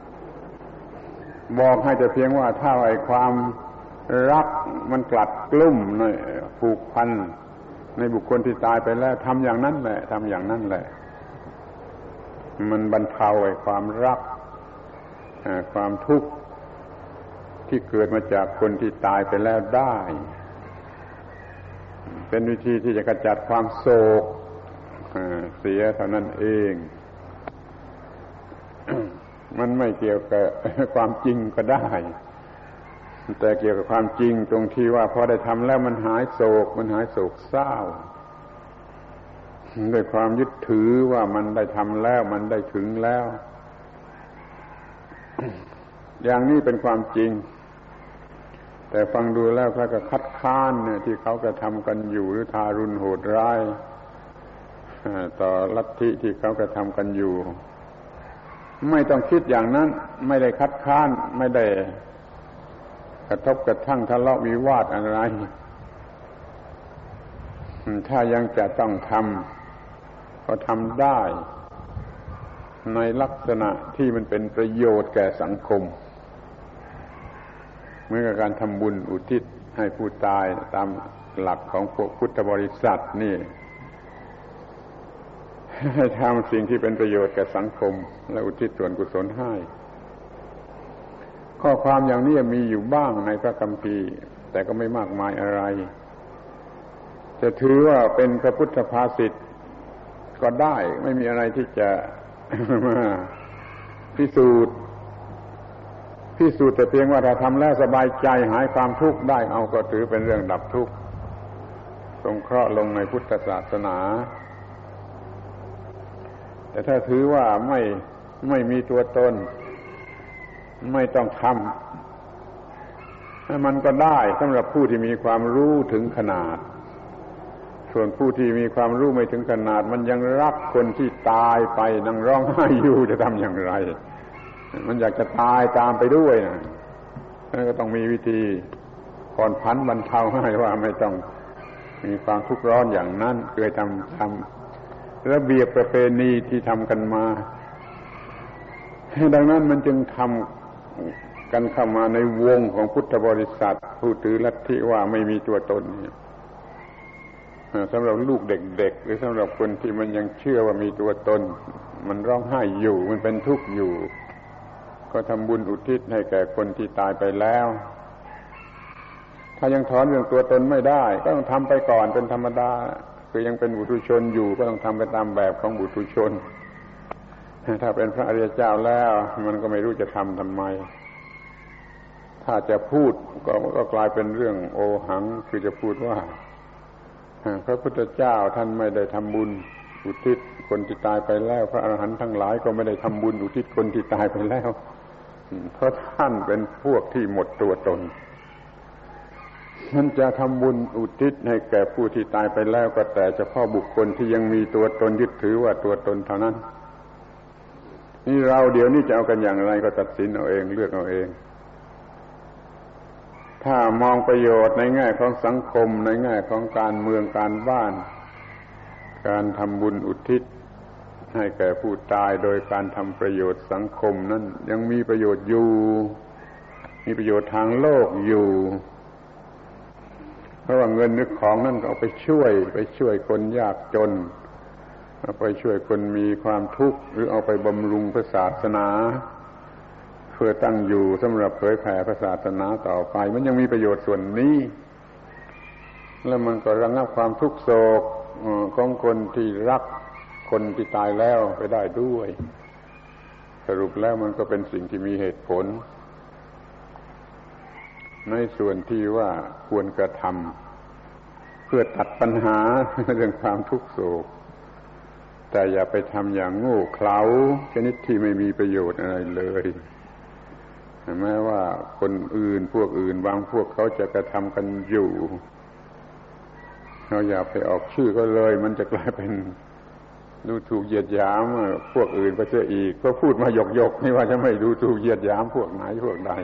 บอกให้แต่เพียงว่าถ้าไอ้ความรักมันกลัดกลุ่มในผูกพันในบุคคลที่ตายไปแล้วทำอย่างนั้นแหละทำอย่างนั้นแหละมันบรรเทาไอ้ความรักความทุกข์ที่เกิดมาจากคนที่ตายไปแล้วได้เป็นวิธีที่จะกระจัดความโศกเสียเท่านั้นเอง มันไม่เกี่ยวกับความจริงก็ได้แต่เกี่ยวกับความจริงตรงที่ว่าพอได้ทำแล้วมันหายโศกมันหายโศกเศร้าด้วยความยึดถือว่ามันได้ทำแล้วมันได้ถึงแล้ว อย่างนี้เป็นความจริงแต่ฟังดูแล้วเขาก็คัดค้านเนี่ยที่เขากระทำกันอยู่หรือทารุณโหดร้ายต่อลัทธิที่เขากระทำกันอยู่ไม่ต้องคิดอย่างนั้นไม่ได้คัดค้านไม่ได้กระทบกระทั่งทะเลาะวิวาทอะไรถ้ายังจะต้องทำก็ทำได้ในลักษณะที่มันเป็นประโยชน์แก่สังคมเหมือนกับการทำบุญอุทิศให้ผู้ตายตามหลักของพวกพุทธบริษัทนี่ให้ทำสิ่งที่เป็นประโยชน์แก่สังคมและอุทิศส่วนกุศลให้ข้อความอย่างนี้มีอยู่บ้างในพระคัมภีร์แต่ก็ไม่มากมายอะไรจะถือว่าเป็นพระพุทธภาษิตก็ได้ไม่มีอะไรที่จะมาพิสูจน์พิสูจน์แต่เพียงว่าถ้าทำแล้วสบายใจหายความทุกข์ได้เอาก็ถือเป็นเรื่องดับทุกข์สงเคราะห์ลงในพุทธศาสนาแต่ถ้าถือว่าไม่ไม่มีตัวตนไม่ต้องทำมันก็ได้สำหรับผู้ที่มีความรู้ถึงขนาดส่วนผู้ที่มีความรู้ไม่ถึงขนาดมันยังรักคนที่ตายไปนั่งร้องไห้อยู่จะทำอย่างไรมันอยากจะตายตามไปด้วยนะนั่นก็ต้องมีวิธีผ่อนผันบรรเทาให้ว่าไม่ต้องมีความทุกข์ร้อนอย่างนั้นเคยทำทำระเบียบประเพณีที่ทำกันมาดังนั้นมันจึงทำกันเข้ามาในวงของพุทธบริษัทผู้ถือลัทธิว่าไม่มีตัวตนสำหรับลูกเด็กๆหรือสำหรับคนที่มันยังเชื่อว่ามีตัวตนมันร้องไห้อยู่มันเป็นทุกข์อยู่ก็ทำบุญอุทิศให้แก่คนที่ตายไปแล้วถ้ายังถอนเรื่องตัวตนไม่ได้ก็ต้องทำไปก่อนเป็นธรรมดาคือยังเป็นบุถุชนอยู่ก็ต้องทำไปตามแบบของบุถุชนถ้าเป็นพระอริยเจ้าแล้วมันก็ไม่รู้จะทำทำไมถ้าจะพูดก็ก็กลายเป็นเรื่องโอหังคือจะพูดว่าพระพุทธเจ้าท่านไม่ได้ทำบุญอุทิศคนที่ตายไปแล้วพระอรหันต์ทั้งหลายก็ไม่ได้ทำบุญอุทิศคนที่ตายไปแล้วเพราะท่านเป็นพวกที่หมดตัวตนมันจะทำบุญอุทิศให้แก่ผู้ที่ตายไปแล้วก็แต่เฉพาะบุคคลที่ยังมีตัวตนยึดถือว่าตัวตนเท่านั้นนี่เราเดี๋ยวนี้จะเอากันอย่างไรก็ตัดสินเอาเองเลือกเอาเองถ้ามองประโยชน์ในแง่ของสังคมในแง่ของการเมืองการบ้านการทำบุญอุทิศให้แก่ผู้ตายโดยการทำประโยชน์สังคมนั้นยังมีประโยชน์อยู่มีประโยชน์ทางโลกอยู่เพราะว่าเงินนึกของนั่นก็เอาไปช่วยไปช่วยคนยากจนเอาไปช่วยคนมีความทุกข์หรือเอาไปบำรุงพระศาสนาเพื่อตั้งอยู่สำหรับเผยแผ่พระศาสนาต่อไปมันยังมีประโยชน์ส่วนนี้แล้วมันก็ระงับความทุกข์โศกของคนที่รักคนที่ตายแล้วไปได้ด้วยสรุปแล้วมันก็เป็นสิ่งที่มีเหตุผลในส่วนที่ว่าควรกระทำเพื่อตัดปัญหาเรื่องความทุกข์โศกแต่อย่าไปทำอย่างโง่เขลาชนิดที่ไม่มีประโยชน์อะไรเลยแม้ว่าคนอื่นพวกอื่นบางพวกเขาจะกระทำกันอยู่เราอย่าไปออกชื่อก็เลยมันจะกลายเป็นดูถูกเหยียดหยามพวกอื่นไปเสียอีกก็พูดมาหยกๆนี่ว่าจะไม่ดูถูกเหยียดหยามพวกไหนพวกใด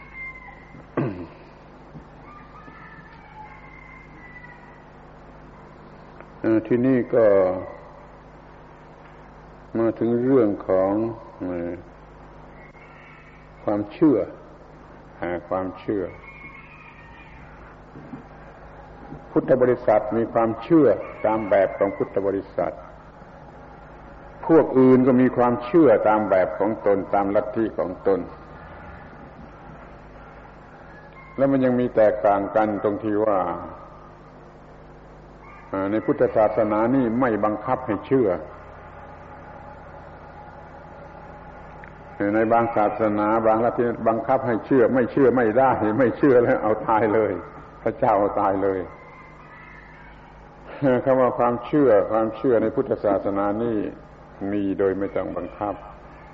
ที่นี่ก็มาถึงเรื่องของความเชื่อความเชื่อพุทธบริษัทมีความเชื่อตามแบบของพุทธบริษัทพวกอื่นก็มีความเชื่อตามแบบของตนตามลัทธิของตนแล้วมันยังมีแตกต่างกันตรงที่ว่าในพุทธศาสนานี่ไม่บังคับให้เชื่อในบางศาสนาบางลัทธิบังคับให้เชื่อไม่เชื่อไม่ได้ไม่เชื่อแล้วเอาตายเลยพระเจ้าเอาตายเลยคำว่าความเชื่อความเชื่อในพุทธศาสนานี่มีโดยไม่ต้องบังคับ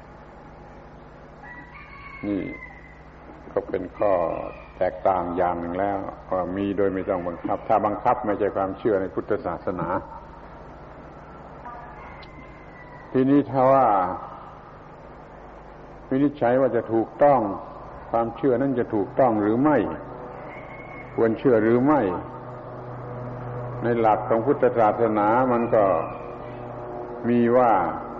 นี่ก็เป็นข้อแตกต่างอย่างหนึ่งแล้วว่ามีโดยไม่ต้องบังคับถ้าบังคับไม่ใช่ความเชื่อในพุทธศาสนาทีนี้ถ้าว่าวินิจฉัยว่าจะถูกต้องความเชื่อนั้นจะถูกต้องหรือไม่ควรเชื่อหรือไม่ในหลักของพุทธศาสนามันก็มีว่า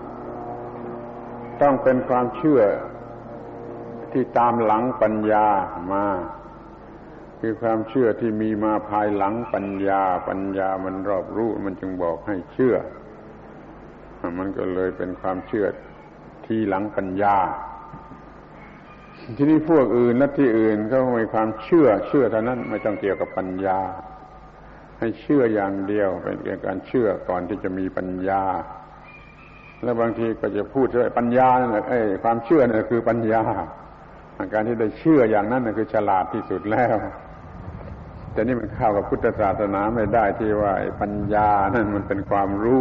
ต้องเป็นความเชื่อที่ตามหลังปัญญามาคือความเชื่อที่มีมาภายหลังปัญญาปัญญามันรอบรู้มันจึงบอกให้เชื่อมันก็เลยเป็นความเชื่อที่หลังปัญญาที่นี่พวกอื่นและที่อื่นก็มีความเชื่อเชื่อเท่านั้นไม่ต้องเกี่ยวกับปัญญาให้เชื่ออย่างเดียวเป็นเรื่องการเชื่อก่อนที่จะมีปัญญาแล้วบางทีก็จะพูดว่าปัญญานั่นแหละไอ้ความเชื่อนั่นคือปัญญาการที่ได้เชื่ออย่างนั้นนั่นคือฉลาดที่สุดแล้วแต่นี่มันเข้ากับพุทธศาสนาไม่ได้ที่ว่าปัญญานั่นมันเป็นความรู้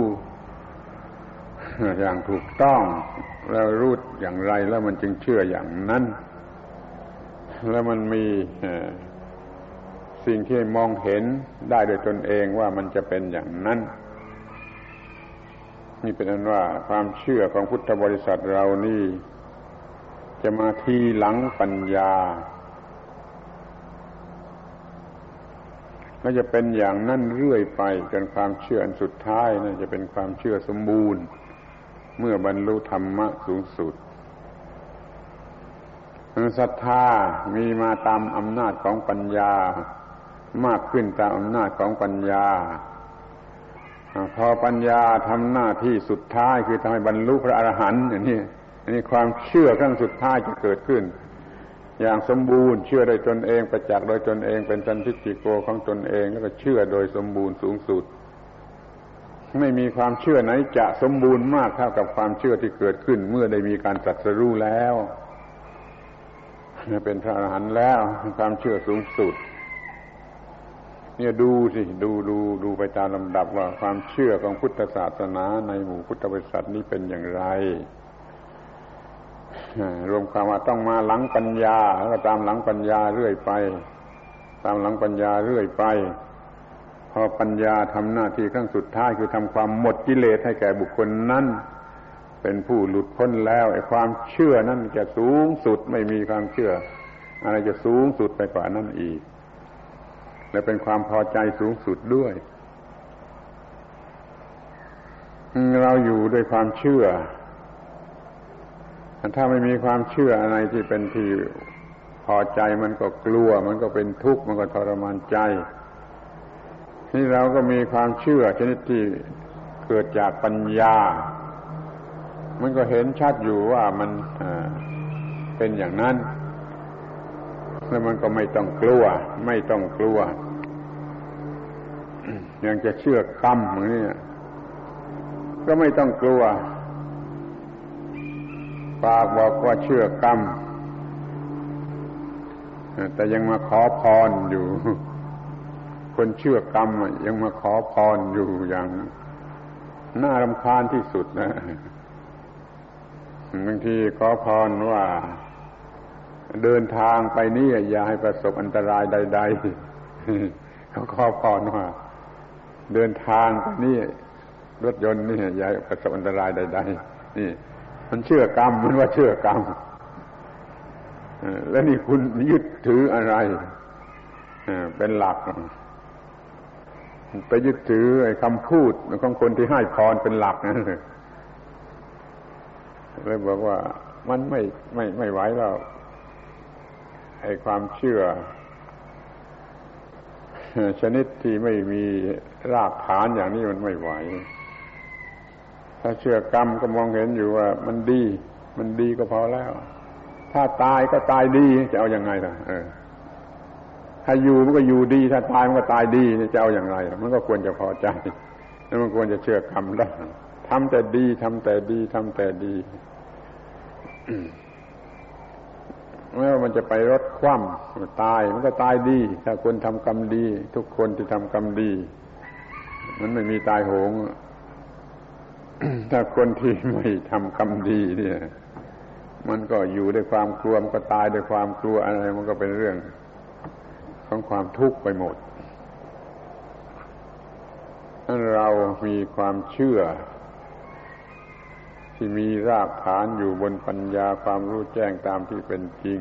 อย่างถูกต้องแล้วรู้อย่างไรแล้วมันจึงเชื่ออย่างนั้นแล้วมันมีสิ่งที่มองเห็นได้โดยตนเองว่ามันจะเป็นอย่างนั้นนี่เป็นอันว่าความเชื่อของพุทธบริษัทเรานี่จะมาทีหลังปัญญาก็จะเป็นอย่างนั้นเรื่อยไปจนความเชื่ออันสุดท้ายนั่นจะเป็นความเชื่อสมบูรณ์เมื่อบรรลุธรรมะสูงสุดศรัทธามีมาตามอำนาจของปัญญามากขึ้นตามอำนาจของปัญญาพอปัญญาทำหน้าที่สุดท้ายคือทำให้บรรลุพระอรหันต์อย่างนี้อันนี้ความเชื่อครั้งสุดท้ายจะเกิดขึ้นอย่างสมบูรณ์เชื่อโดยตนเองประจักษ์โดยตนเองเป็นสันทิฏฐิโกของตนเองแล้วก็เชื่อโดยสมบูรณ์สูงสุดไม่มีความเชื่อไหนจะสมบูรณ์มากเท่ากับความเชื่อที่เกิดขึ้นเมื่อได้มีการตรัสรู้แล้วเป็นพระอรหันต์แล้วความเชื่อสูงสุดเนี่ยดูสิดูดูดูไปตามลำดับว่าความเชื่อของพุทธศาสนาในหมู่พุทธบริษัทนี้เป็นอย่างไรรวมความว่าต้องมาหลังปัญญาแล้วก็ตามหลังปัญญาเรื่อยไปตามหลังปัญญาเรื่อยไปพอปัญญาทำหน้าที่ครั้งสุดท้ายคือทำความหมดกิเลสให้แก่บุคคลนั้นเป็นผู้หลุดพ้นแล้วไอ้ความเชื่อนั้นจะสูงสุดไม่มีความเชื่ออะไรจะสูงสุดไปกว่านั้นอีกและเป็นความพอใจสูงสุดด้วยเราอยู่ด้วยความเชื่อถ้าไม่มีความเชื่ออะไรที่เป็นที่พอใจมันก็กลัวมันก็เป็นทุกข์มันก็ทรมานใจนี่เราก็มีความเชื่อชนิดที่เกิดจากปัญญามันก็เห็นชัดอยู่ว่ามันเป็นอย่างนั้นแล้วมันก็ไม่ต้องกลัวไม่ต้องกลัวยังจะเชื่อกรรมอย่างนี้ก็ไม่ต้องกลัวปากบอกว่าเชื่อกรรมแต่ยังมาขอพรอยู่คนเชื่อกรรมยังมาขอพรอยู่อย่างน่ารำคาญที่สุดนะบางทีขอพรว่าเดินทางไปนี่อย่าให้ประสบอันตรายใดๆเขาขอพรว่าเดินทางไปนี่รถยนต์นี่อย่าให้ประสบอันตรายใดๆนี่มันเชื่อกรรมมันว่าเชื่อกรรมแล้วนี่คุณยึดถืออะไรเป็นหลักไปยึดถือไอ้คำพูดของคนที่ให้พรเป็นหลักนะเลยบอกว่ามันไม่ไม่ไม่ไหวแล้วไอ้ความเชื่อชนิดที่ไม่มีรากฐานอย่างนี้มันไม่ไหวถ้าเชื่อกรรมก็มองเห็นอยู่ว่ามันดีมันดีก็พอแล้วถ้าตายก็ตายดีจะเอาอย่างไงล่ะเออถ้าอยู่มันก็อยู่ดีถ้าตายมันก็ตายดีจะเอาอย่างไรมันก็ควรจะพอใจแล้วมันควรจะเชื่อกรรมได้ทำแต่ดีทำแต่ดีทำแต่ดีไม่ว่ามันจะไปรถคว่ำตายมันก็ตายดีถ้าคนทำกรรมดีทุกคนที่ทำกรรมดีมันไม่มีตายโหงถ้าคนที่ไม่ทำกรรมดีเนี่ยมันก็อยู่ด้วยความกลัวมันก็ตายด้วยความกลัวอะไรมันก็เป็นเรื่องของความทุกข์ไปหมดถ้าเรามีความเชื่อที่มีรากฐานอยู่บนปัญญาความรู้แจ้งตามที่เป็นจริง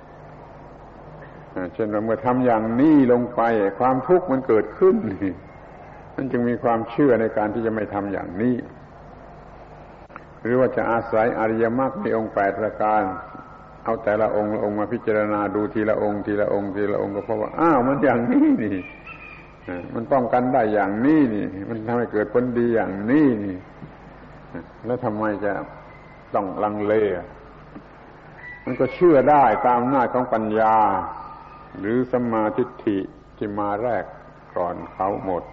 เช่นเราเมื่อทำอย่างนี้ลงไปความทุกข์มันเกิดขึ้นมันจึงมีความเชื่อในการที่จะไม่ทำอย่างนี้หรือว่าจะอาศัยอริยมรรคในองค์แปดประการเอาแต่ละองค์องค์มาพิจารณาดูทีละองค์ทีละองค์ทีละองค์ก็เพราะว่าอ้าวมันอย่างนี้นี่มันป้องกันได้อย่างนี้นี่มันทำให้เกิดผลดีอย่างนี้นี่แล้วทำไมจะต้องลังเลมันก็เชื่อได้ตามอำนาจของปัญญาหรือสัมมาทิฏฐิที่มาแรกก่อนเขาหมด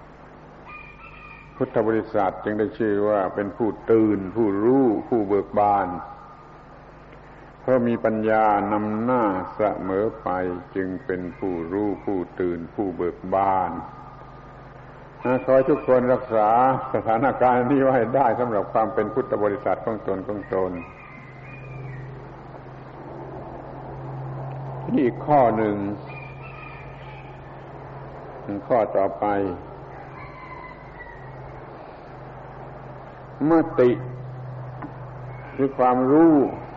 พุทธบริษัทจึงได้ชื่อว่าเป็นผู้ตื่นผู้รู้ผู้เบิกบานเพราะมีปัญญานำหน้าเสมอไปจึงเป็นผู้รู้ผู้ตื่นผู้เบิกบานขอให้ทุกคนรักษาสถานการณ์นี้ไว้ได้สำหรับความเป็นพุทธบริษัทของตนของตนนี่อีกข้อหนึ่งข้อต่อไปมติคือความรู้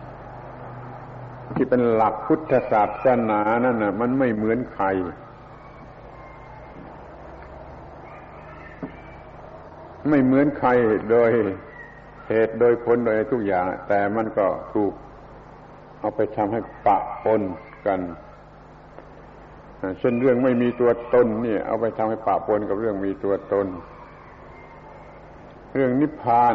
ที่เป็นหลักพุทธศาสนานั่นน่ะมันไม่เหมือนใครไม่เหมือนใครโดยเหตุโดยผลโดยทุกอย่างแต่มันก็ถูกเอาไปทำให้ปะปนกันเช่นเรื่องไม่มีตัวตนนี่เอาไปทำให้ปะปนกับเรื่องมีตัวตนเรื่องนิพพาน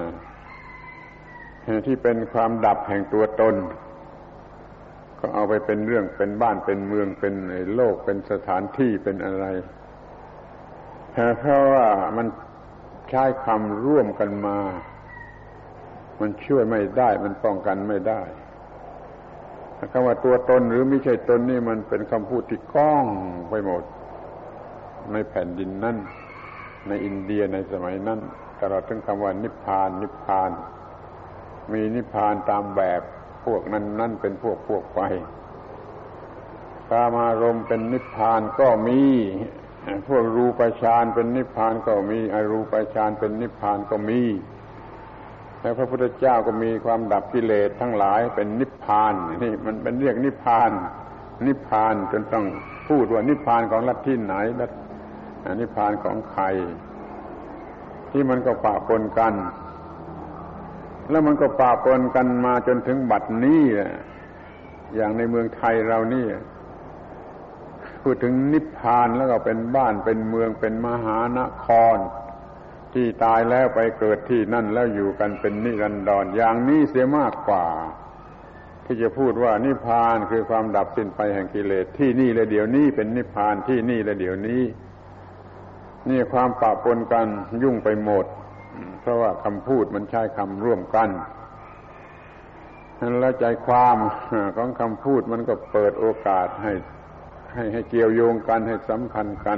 ที่เป็นความดับแห่งตัวตนก็เอาไปเป็นเรื่องเป็นบ้านเป็นเมืองเป็นโลกเป็นสถานที่เป็นอะไรเพราะว่ามันใช้คำร่วมกันมามันช่วยไม่ได้มันป้องกันไม่ได้คำว่าตัวตนหรือไม่ใช่ตนนี่มันเป็นคำพูดที่ก้องไปหมดในแผ่นดินนั้นในอินเดียในสมัยนั้นตลอดถึงคำว่านิพพานนิพพานมีนิพพานตามแบบพวกนั้นนั่นเป็นพวกพวกไปกามารมณ์เป็นนิพพานก็มีพวกรูปฌานเป็นนิพพานก็มีอรูปฌานเป็นนิพพานก็มีแต่พระพุทธเจ้าก็มีความดับกิเลสทั้งหลายเป็นนิพพานนี่มันเป็นเรียกนิพพานนิพพานจนต้องพูดว่านิพพานของลัทธิไหนนิพพานของใครที่มันก็ปะปนกันแล้วมันก็ปะปนกันมาจนถึงบัดนี้อย่างในเมืองไทยเรานี่พูดถึงนิพพานแล้วก็เป็นบ้านเป็นเมืองเป็นมหานครที่ตายแล้วไปเกิดที่นั่นแล้วอยู่กันเป็นนิรันดรอย่างนี้เสียมากกว่าที่จะพูดว่านิพพานคือความดับสิ้นไปแห่งกิเลสที่นี่และเดี๋ยวนี้เป็นนิพพานที่นี่และเดี๋ยวนี้นี่ความปะปนกันยุ่งไปหมดเพราะว่าคำพูดมันใช้คำร่วมกันแล้วใจความของคำพูดมันก็เปิดโอกาสให้ให้ให้เกี่ยวโยงกันให้สำคัญกัน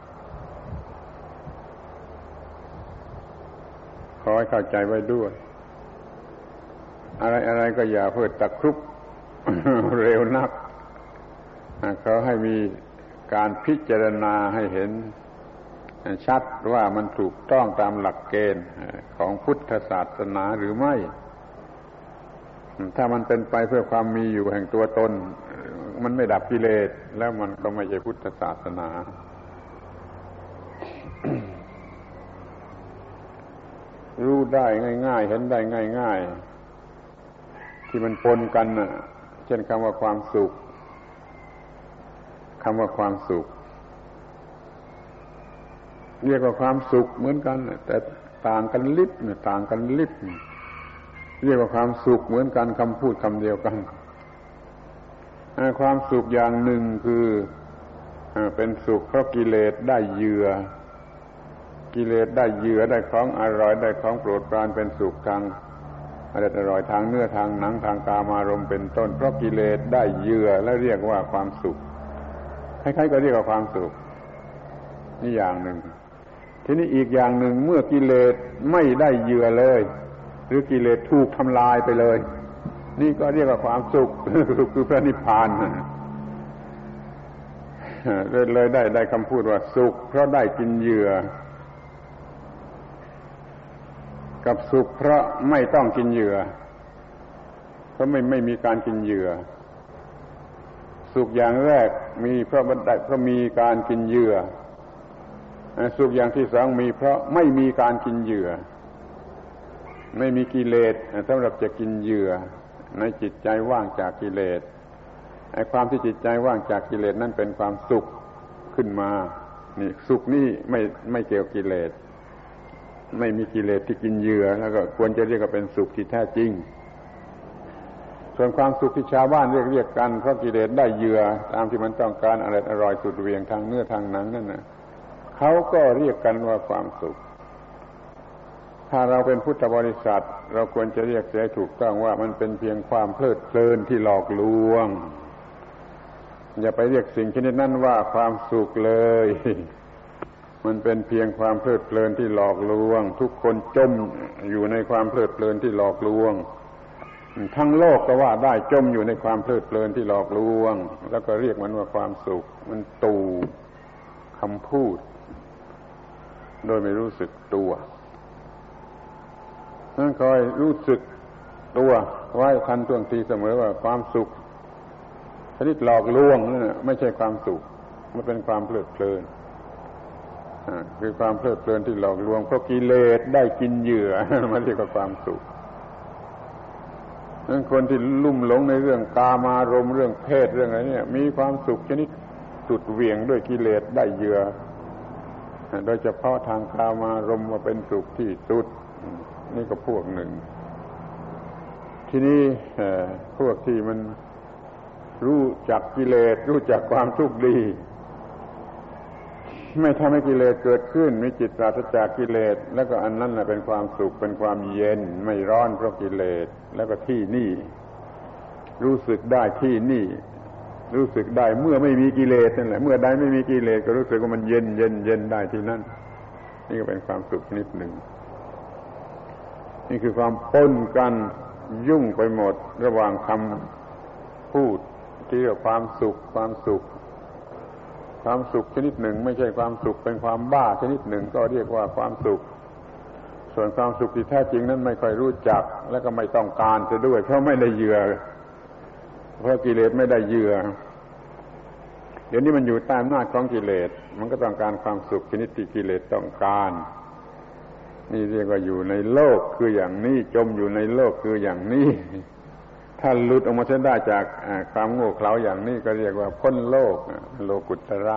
ขอให้เข้าใจไว้ด้วยอะไรอะไรก็อย่าเพิ่งตะครุบ เร็วนักเขาให้มีการพิจารณาให้เห็นชัดว่ามันถูกต้องตามหลักเกณฑ์ของพุทธศาสนาหรือไม่ถ้ามันเป็นไปเพื่อความมีอยู่แห่งตัวตนมันไม่ดับกิเลสแล้วมันก็ไม่ใช่พุทธศาสนา รู้ได้ง่ายๆเห็นได้ง่ายๆที่มันปนกันน่ะเช่นคำว่าความสุขคำว่าความสุขเรียกว่าความสุขเหมือนกันแต่ต่างกันลิบเนี่ยต่างกันลิบเรียกว่าความสุขเหมือนกันคำพูดคำเดียวกันความสุขอย่างหนึ่งคือเป็นสุขเพราะกิเลสได้เหยื่อกิเลสได้เหยื่อได้ของอร่อยได้ของโปรดปรานเป็นสุขทางอร่อยอร่อยทางเนื้อทางหนังทางกามารมณ์เป็นต้นเพราะกิเลสได้เหยื่อและเรียกว่าความสุขใครๆก็เรียกว่าความสุขนี่อย่างหนึ่งทีนี้อีกอย่างหนึ่งเมื่อกิเลสไม่ได้เหยื่อเลยหรือกิเลสถูกทำลายไปเลยนี่ก็เรียกว่าความสุขสุขคือพระนิพพานเลยเลยได้ได้คำพูดว่าสุขเพราะได้กินเหยื่อกับสุขเพราะไม่ต้องกินเหยื่อเพราะไม่ไม่มีการกินเหยื่อสุขอย่างแรกมีเพราะมันได้เพราะมีการกินเหยื่อสุขอย่างที่สองมีเพราะไม่มีการกินเหยื่อไม่มีกิเลสสำหรับจะกินเหยื่อในจิตใจว่างจากกิเลสไอ้ความที่จิตใจว่างจากกิเลสนั่นเป็นความสุขขึ้นมานี่สุขนี่ไม่ไม่เกี่ยวกิเลสไม่มีกิเลสที่กินเหยื่อแล้วก็ควรจะเรียกว่าเป็นสุขที่แท้จริงส่วนความสุขที่ชาวบ้านเรียกเรียกกันเพราะกิเลสได้เหยื่อตามที่มันต้องการอะไรอร่อยสุดเหวี่ยงทางเนื้อทางหนังนั่นน่ะเขาก็เรียกกันว่าความสุขถ้าเราเป็นพุทธบริษัทเราควรจะเรียกเสียถูกต้องว่ามันเป็นเพียงความเพลิดเพลินที่หลอกลวงอย่าไปเรียกสิ่งชนิดนั้นว่าความสุขเลยมันเป็นเพียงความเพลิดเพลินที่หลอกลวงทุกคนจมอยู่ในความเพลิดเพลินที่หลอกลวงทั้งโลกก็ว่าได้จมอยู่ในความเพลิดเพลินที่หลอกลวงแล้วก็เรียกมันว่าความสุขมันตู่คำพูดโดยไม่รู้สึกตัวนั่นคอยรู้สึกตัวไว้ทันท่วงทีเสมอว่าความสุขชนิดหลอกลวงนั่นไม่ใช่ความสุขมันเป็นความเพลิดเพลินคือความเพลิดเพลินที่หลอกลวงเพราะกิเลสได้กินเหยื่อมันเรียกว่าความสุขนั้นคนที่ลุ่มหลงในเรื่องกามารมณ์เรื่องเพศเรื่องอะไรเนี่ยมีความสุขชนิดสุดเหวี่ยงด้วยกิเลสได้เหยื่อโดยเฉพาะทางกามารมณ์มาเป็นสุขที่สุดนี่ก็พวกหนึ่งทีนี้พวกที่มันรู้จักกิเลสรู้จักความทุกข์ดีไม่ทำให้กิเลสเกิดขึ้นมีจิตปราศจากกิเลสแล้วก็อันนั้นแหละเป็นความสุขเป็นความเย็นไม่ร้อนเพราะกิเลสแล้วก็ที่นี่รู้สึกได้ที่นี่รู้สึกได้เมื่อไม่มีกิเลสนั่นแหละเมื่อใดไม่มีกิเลสก็รู้สึกว่ามันเย็นเย็นเย็นได้ที่นั่นนี่ก็เป็นความสุขชนิดหนึ่งนี่คือความปนกันยุ่งไปหมดระหว่างคำพูดที่เรียกความสุขความสุขความสุขชนิดหนึ่งไม่ใช่ความสุขเป็นความบ้าชนิดหนึ่งก็เรียกว่าความสุขส่วนความสุขที่แท้จริงนั้นไม่ค่อยรู้จักและก็ไม่ต้องการจะด้วยเพราะไม่ได้เหยื่อเพราะกิเลสไม่ได้เหยื่อดี๋ยวนี้มันอยู่ใต้อำนาจของกิเลสมันก็ต้องการความสุขชนิดที่กิเลสต้องการนี่เรียกว่าอยู่ในโลกคืออย่างนี้จมอยู่ในโลกคืออย่างนี้ถ้าหลุดออกมาได้จากความโง่เขลาอย่างนี้ก็เรียกว่าพ้นโลกโลกุตระ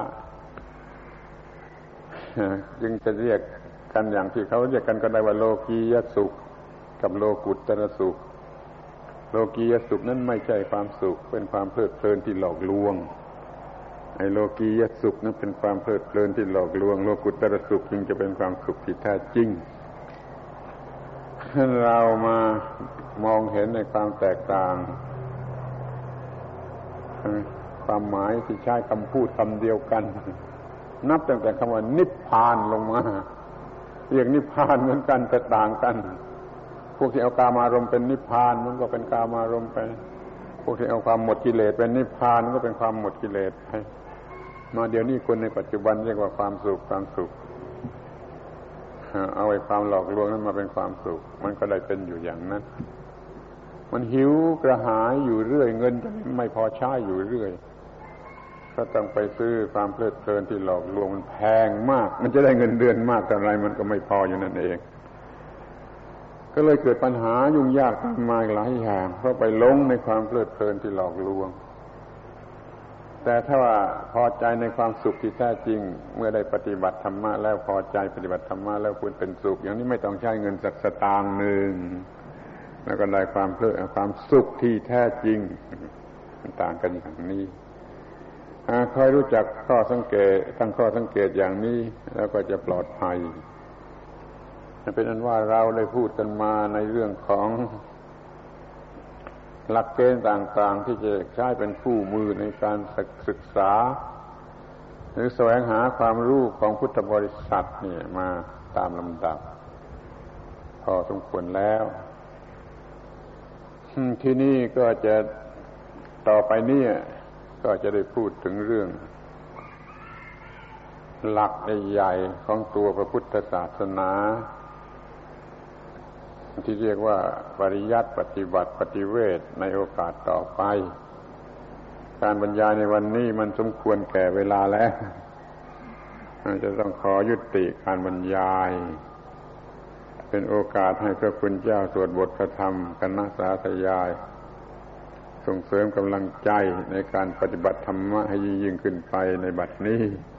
จึงจะเรียกกันอย่างที่เขาเรียกกันก็ได้ว่าโลกียสุขกับโลกุตระสุขโลกียสุขนั้นไม่ใช่ความสุขเป็นความเพลิดเพลินที่หลอกลวงไอ้โลกียสุขนั้นเป็นความเพลิดเพลินที่หลอกลวงโลกุตระสุขจึงจะเป็นความสุขที่แท้จริงเรามามองเห็นในความแตกต่างความหมายที่ใช้คำพูดคำเดียวกันนับตั้งแต่คำว่านิพพานลงมาเรียกนิพพานเหมือนกันแต่ต่างกันพวกที่เอากามารมณ์เป็นนิพพานมันก็เป็นกามารมณ์ไปพวกที่เอาความหมดกิเลสเป็นนิพพานมันก็เป็นความหมดกิเลสไปมาเดี๋ยวนี้คนในปัจจุบันเรียกว่าความสุขความสุขเอาไอ้ความหลอกลวงนั้นมาเป็นความสุขมันก็ได้เป็นอยู่อย่างนั้นมันหิวกระหายอยู่เรื่อยเงินไม่พอใช้อยู่เรื่อยก็ต้องไปซื้อความเพลิดเพลินที่หลอกลวงมันแพงมากมันจะได้เงินเดือนมากแต่ไรมันก็ไม่พออยู่นั่นเองก็เลยเกิดปัญหายุ่งยากตามมาหลายอย่างเพราะไปหลงในความเพลิดเพลินที่หลอกลวงแต่ถ้าว่าพอใจในความสุขที่แท้จริงเมื่อได้ปฏิบัติธรรมะแล้วพอใจปฏิบัติธรรมะแล้วคุณเป็นสุขอย่างนี้ไม่ต้องใช้เงินสักสตางค์นึงแล้วก็ได้ความเพลิดความสุขที่แท้จริงมันต่างกันอย่างนี้คอยรู้จักข้อสังเกตตั้งข้อสังเกตอย่างนี้แล้วก็จะปลอดภัยเป็นอันว่าเราได้พูดกันมาในเรื่องของหลักเกณฑ์ต่างๆที่จะใช้เป็นคู่มือในการศึกษาหรือแสวงหาความรู้ของพุทธบริษัทเนี่ยมาตามลำดับพอสมควรแล้วที่นี่ก็จะต่อไปนี้ก็จะได้พูดถึงเรื่องหลักใหญ่ๆของตัวพระพุทธศาสนาที่เรียกว่าปริยัติปฏิบัติปฏิเวทในโอกาสต่อไปการบรรยายในวันนี้มันสมควรแก่เวลาแล้วจะต้องขอยุติการบรรยายเป็นโอกาสให้พระคุณเจ้าสวดบทพระธรรมคณะสาธยายส่งเสริมกำลังใจในการปฏิบัติธรรมะให้ยิ่งขึ้นไปในบัดนี้